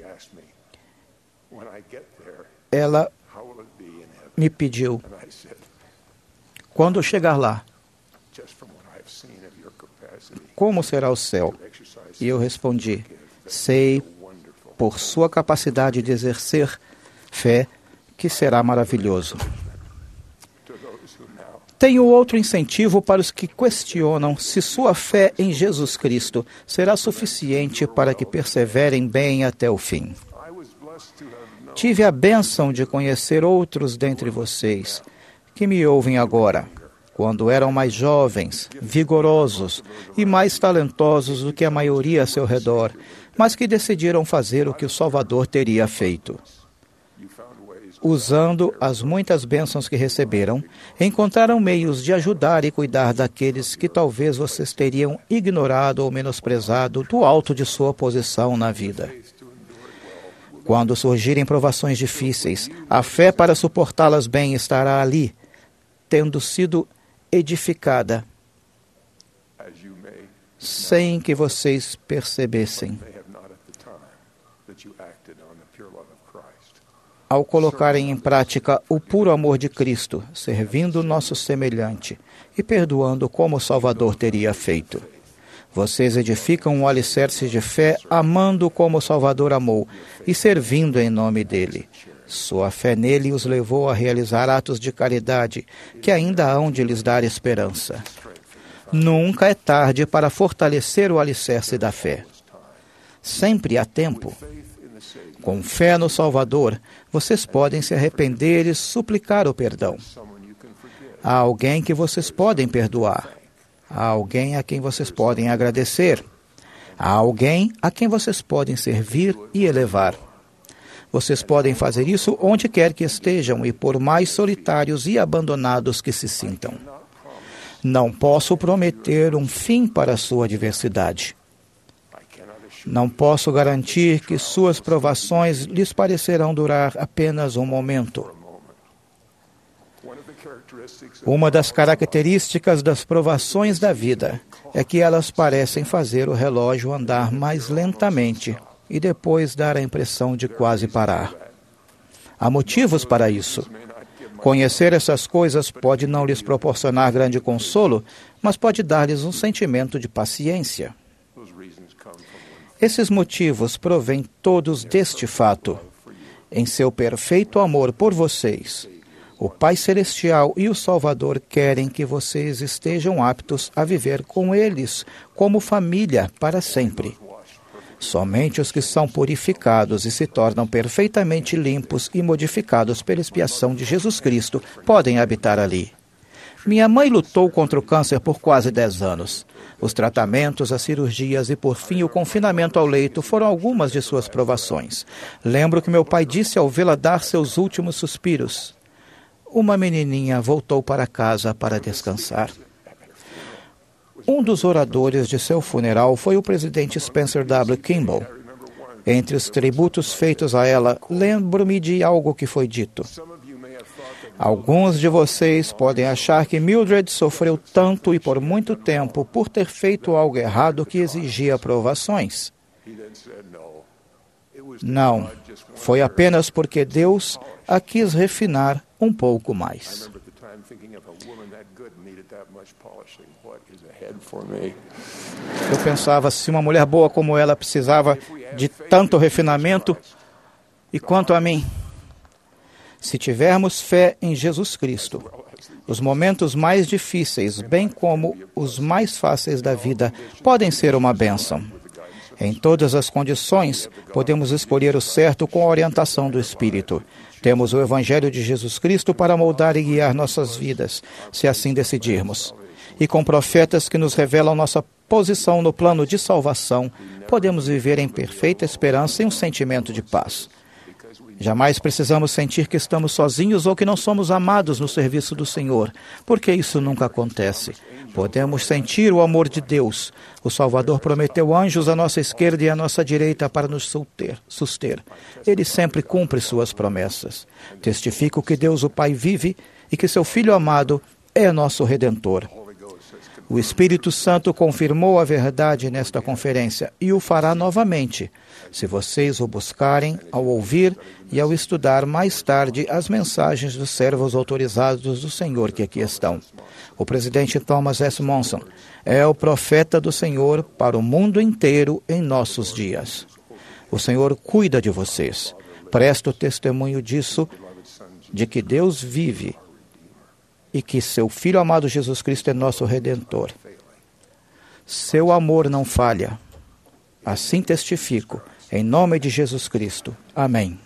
Speaker 4: Ela me pediu: quando chegar lá, como será o céu? E eu respondi: Sei, por sua capacidade de exercer fé, que será maravilhoso. Tenho outro incentivo para os que questionam se sua fé em Jesus Cristo será suficiente para que perseverem bem até o fim. Tive a bênção de conhecer outros dentre vocês que me ouvem agora, quando eram mais jovens, vigorosos e mais talentosos do que a maioria a seu redor, mas que decidiram fazer o que o Salvador teria feito. Usando as muitas bênçãos que receberam, encontraram meios de ajudar e cuidar daqueles que talvez vocês teriam ignorado ou menosprezado do alto de sua posição na vida. Quando surgirem provações difíceis, a fé para suportá-las bem estará ali, tendo sido edificada, sem que vocês percebessem. Ao colocarem em prática o puro amor de Cristo, servindo o nosso semelhante e perdoando como o Salvador teria feito. Vocês edificam um alicerce de fé, amando como o Salvador amou e servindo em nome dele. Sua fé nele os levou a realizar atos de caridade que ainda hão de lhes dar esperança. Nunca é tarde para fortalecer o alicerce da fé. Sempre há tempo. Com fé no Salvador, vocês podem se arrepender e suplicar o perdão. Há alguém que vocês podem perdoar. Há alguém a quem vocês podem agradecer. Há alguém a quem vocês podem servir e elevar. Vocês podem fazer isso onde quer que estejam e por mais solitários e abandonados que se sintam. Não posso prometer um fim para a sua adversidade. Não posso garantir que suas provações lhes parecerão durar apenas um momento. Uma das características das provações da vida é que elas parecem fazer o relógio andar mais lentamente e depois dar a impressão de quase parar. Há motivos para isso. Conhecer essas coisas pode não lhes proporcionar grande consolo, mas pode dar-lhes um sentimento de paciência. Esses motivos provêm todos deste fato. Em seu perfeito amor por vocês, o Pai Celestial e o Salvador querem que vocês estejam aptos a viver com eles como família para sempre. Somente os que são purificados e se tornam perfeitamente limpos e modificados pela expiação de Jesus Cristo podem habitar ali. Minha mãe lutou contra o câncer por quase 10 anos. Os tratamentos, as cirurgias e, por fim, o confinamento ao leito foram algumas de suas provações. Lembro que meu pai disse ao vê-la dar seus últimos suspiros: uma menininha voltou para casa para descansar. Um dos oradores de seu funeral foi o presidente Spencer W. Kimball. Entre os tributos feitos a ela, lembro-me de algo que foi dito. Alguns de vocês podem achar que Mildred sofreu tanto e por muito tempo por ter feito algo errado que exigia provações. Não, foi apenas porque Deus a quis refinar um pouco mais. Eu pensava, se uma mulher boa como ela precisava de tanto refinamento, e quanto a mim, se tivermos fé em Jesus Cristo, os momentos mais difíceis, bem como os mais fáceis da vida, podem ser uma bênção. Em todas as condições, podemos escolher o certo com a orientação do Espírito. Temos o Evangelho de Jesus Cristo para moldar e guiar nossas vidas, se assim decidirmos. E com profetas que nos revelam nossa posição no plano de salvação, podemos viver em perfeita esperança e um sentimento de paz. Jamais precisamos sentir que estamos sozinhos ou que não somos amados no serviço do Senhor, porque isso nunca acontece. Podemos sentir o amor de Deus. O Salvador prometeu anjos à nossa esquerda e à nossa direita para nos suster. Ele sempre cumpre suas promessas. Testifico que Deus, o Pai, vive e que seu Filho amado é nosso Redentor. O Espírito Santo confirmou a verdade nesta conferência e o fará novamente, se vocês o buscarem ao ouvir e ao estudar mais tarde as mensagens dos servos autorizados do Senhor que aqui estão. O presidente Thomas S. Monson é o profeta do Senhor para o mundo inteiro em nossos dias. O Senhor cuida de vocês. Presto testemunho disso, de que Deus vive e que seu Filho amado Jesus Cristo é nosso Redentor. Seu amor não falha. Assim testifico, em nome de Jesus Cristo. Amém.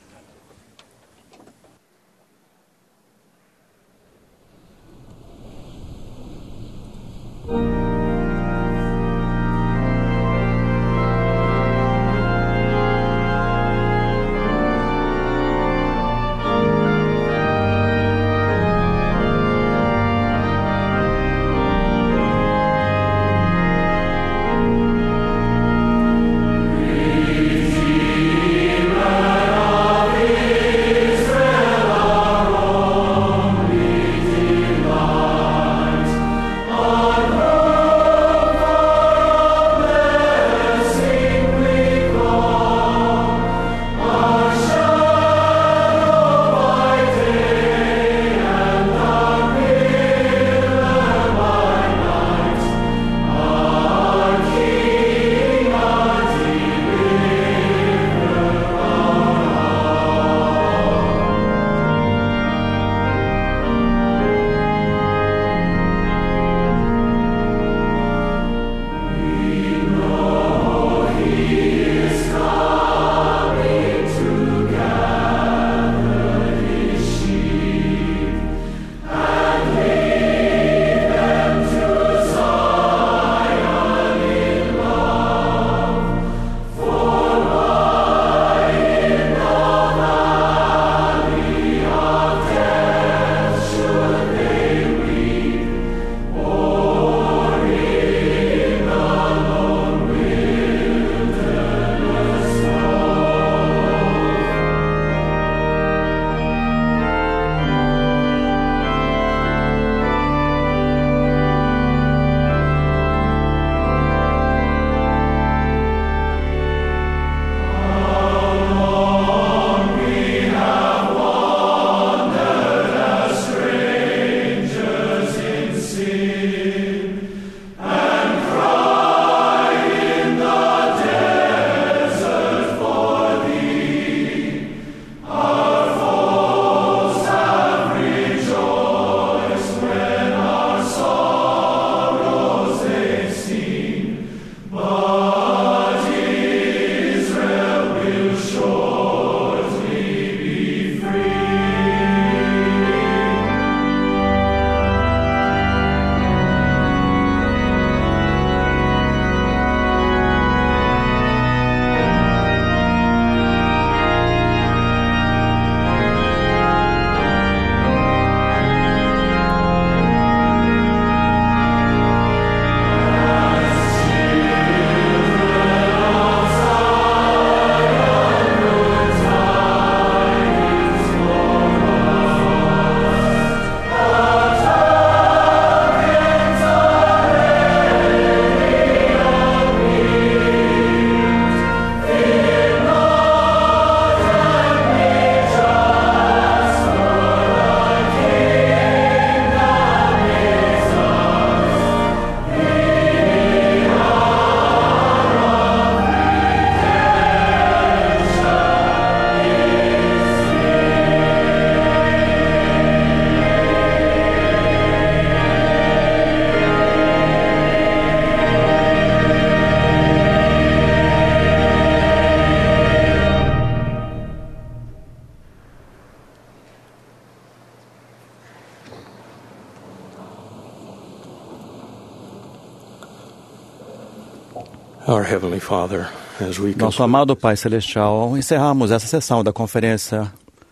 Speaker 11: Nosso amado Pai Celestial, encerramos essa sessão da conferência.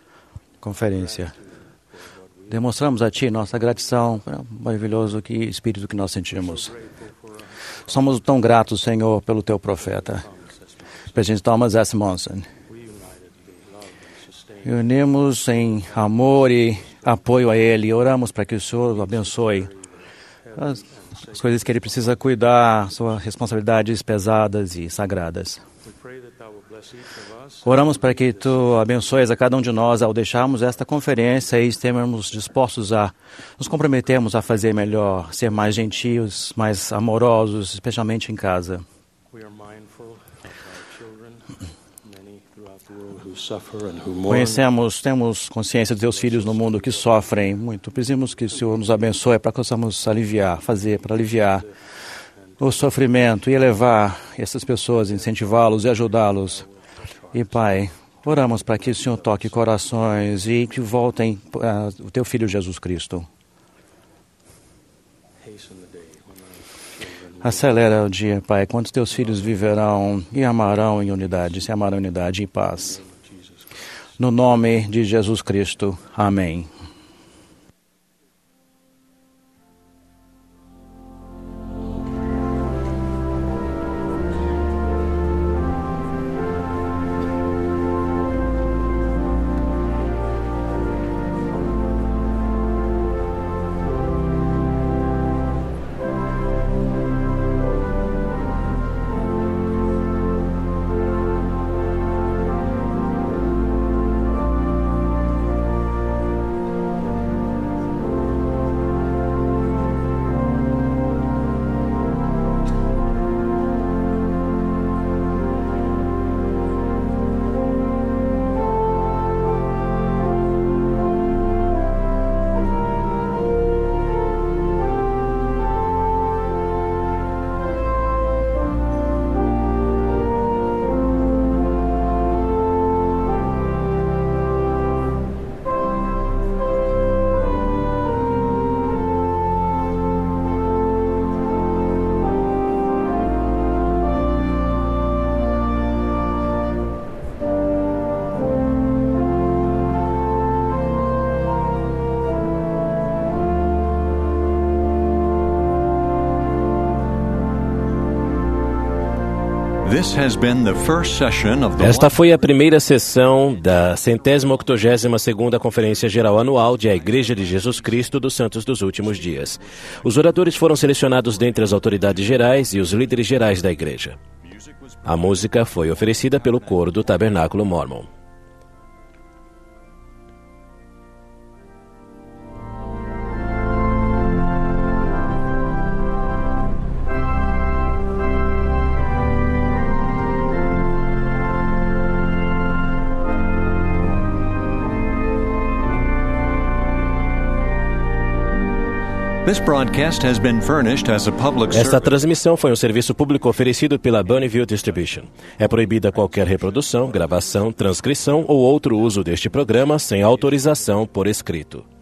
Speaker 11: Demonstramos a Ti nossa gratidão pelo maravilhoso Espírito que nós sentimos. Somos tão gratos, Senhor, pelo Teu profeta, Presidente Thomas S. Monson. E unimos em amor e apoio a Ele e oramos para que o Senhor o abençoe. As coisas que Ele precisa cuidar, suas responsabilidades pesadas e sagradas. Oramos para que Tu abençoes a cada um de nós ao deixarmos esta conferência e estejamos dispostos a nos comprometermos a fazer melhor, ser mais gentios, mais amorosos, especialmente em casa. Temos consciência de teus filhos no mundo que sofrem muito. Pedimos que o Senhor nos abençoe para que possamos aliviar o sofrimento e elevar essas pessoas, incentivá-los e ajudá-los. E, Pai, oramos para que o Senhor toque corações e que voltem o teu Filho Jesus Cristo. Acelera o dia, Pai, quando os teus filhos viverão e amarão em unidade, se amarão em unidade e paz. No nome de Jesus Cristo. Amém.
Speaker 1: Esta foi a primeira sessão da 182ª Conferência Geral Anual de A Igreja de Jesus Cristo dos Santos dos Últimos Dias. Os oradores foram selecionados dentre as autoridades gerais e os líderes gerais da Igreja. A música foi oferecida pelo coro do Tabernáculo Mormon. Esta transmissão foi um serviço público oferecido pela Bonneville Distribution. É proibida qualquer reprodução, gravação, transcrição ou outro uso deste programa sem autorização por escrito.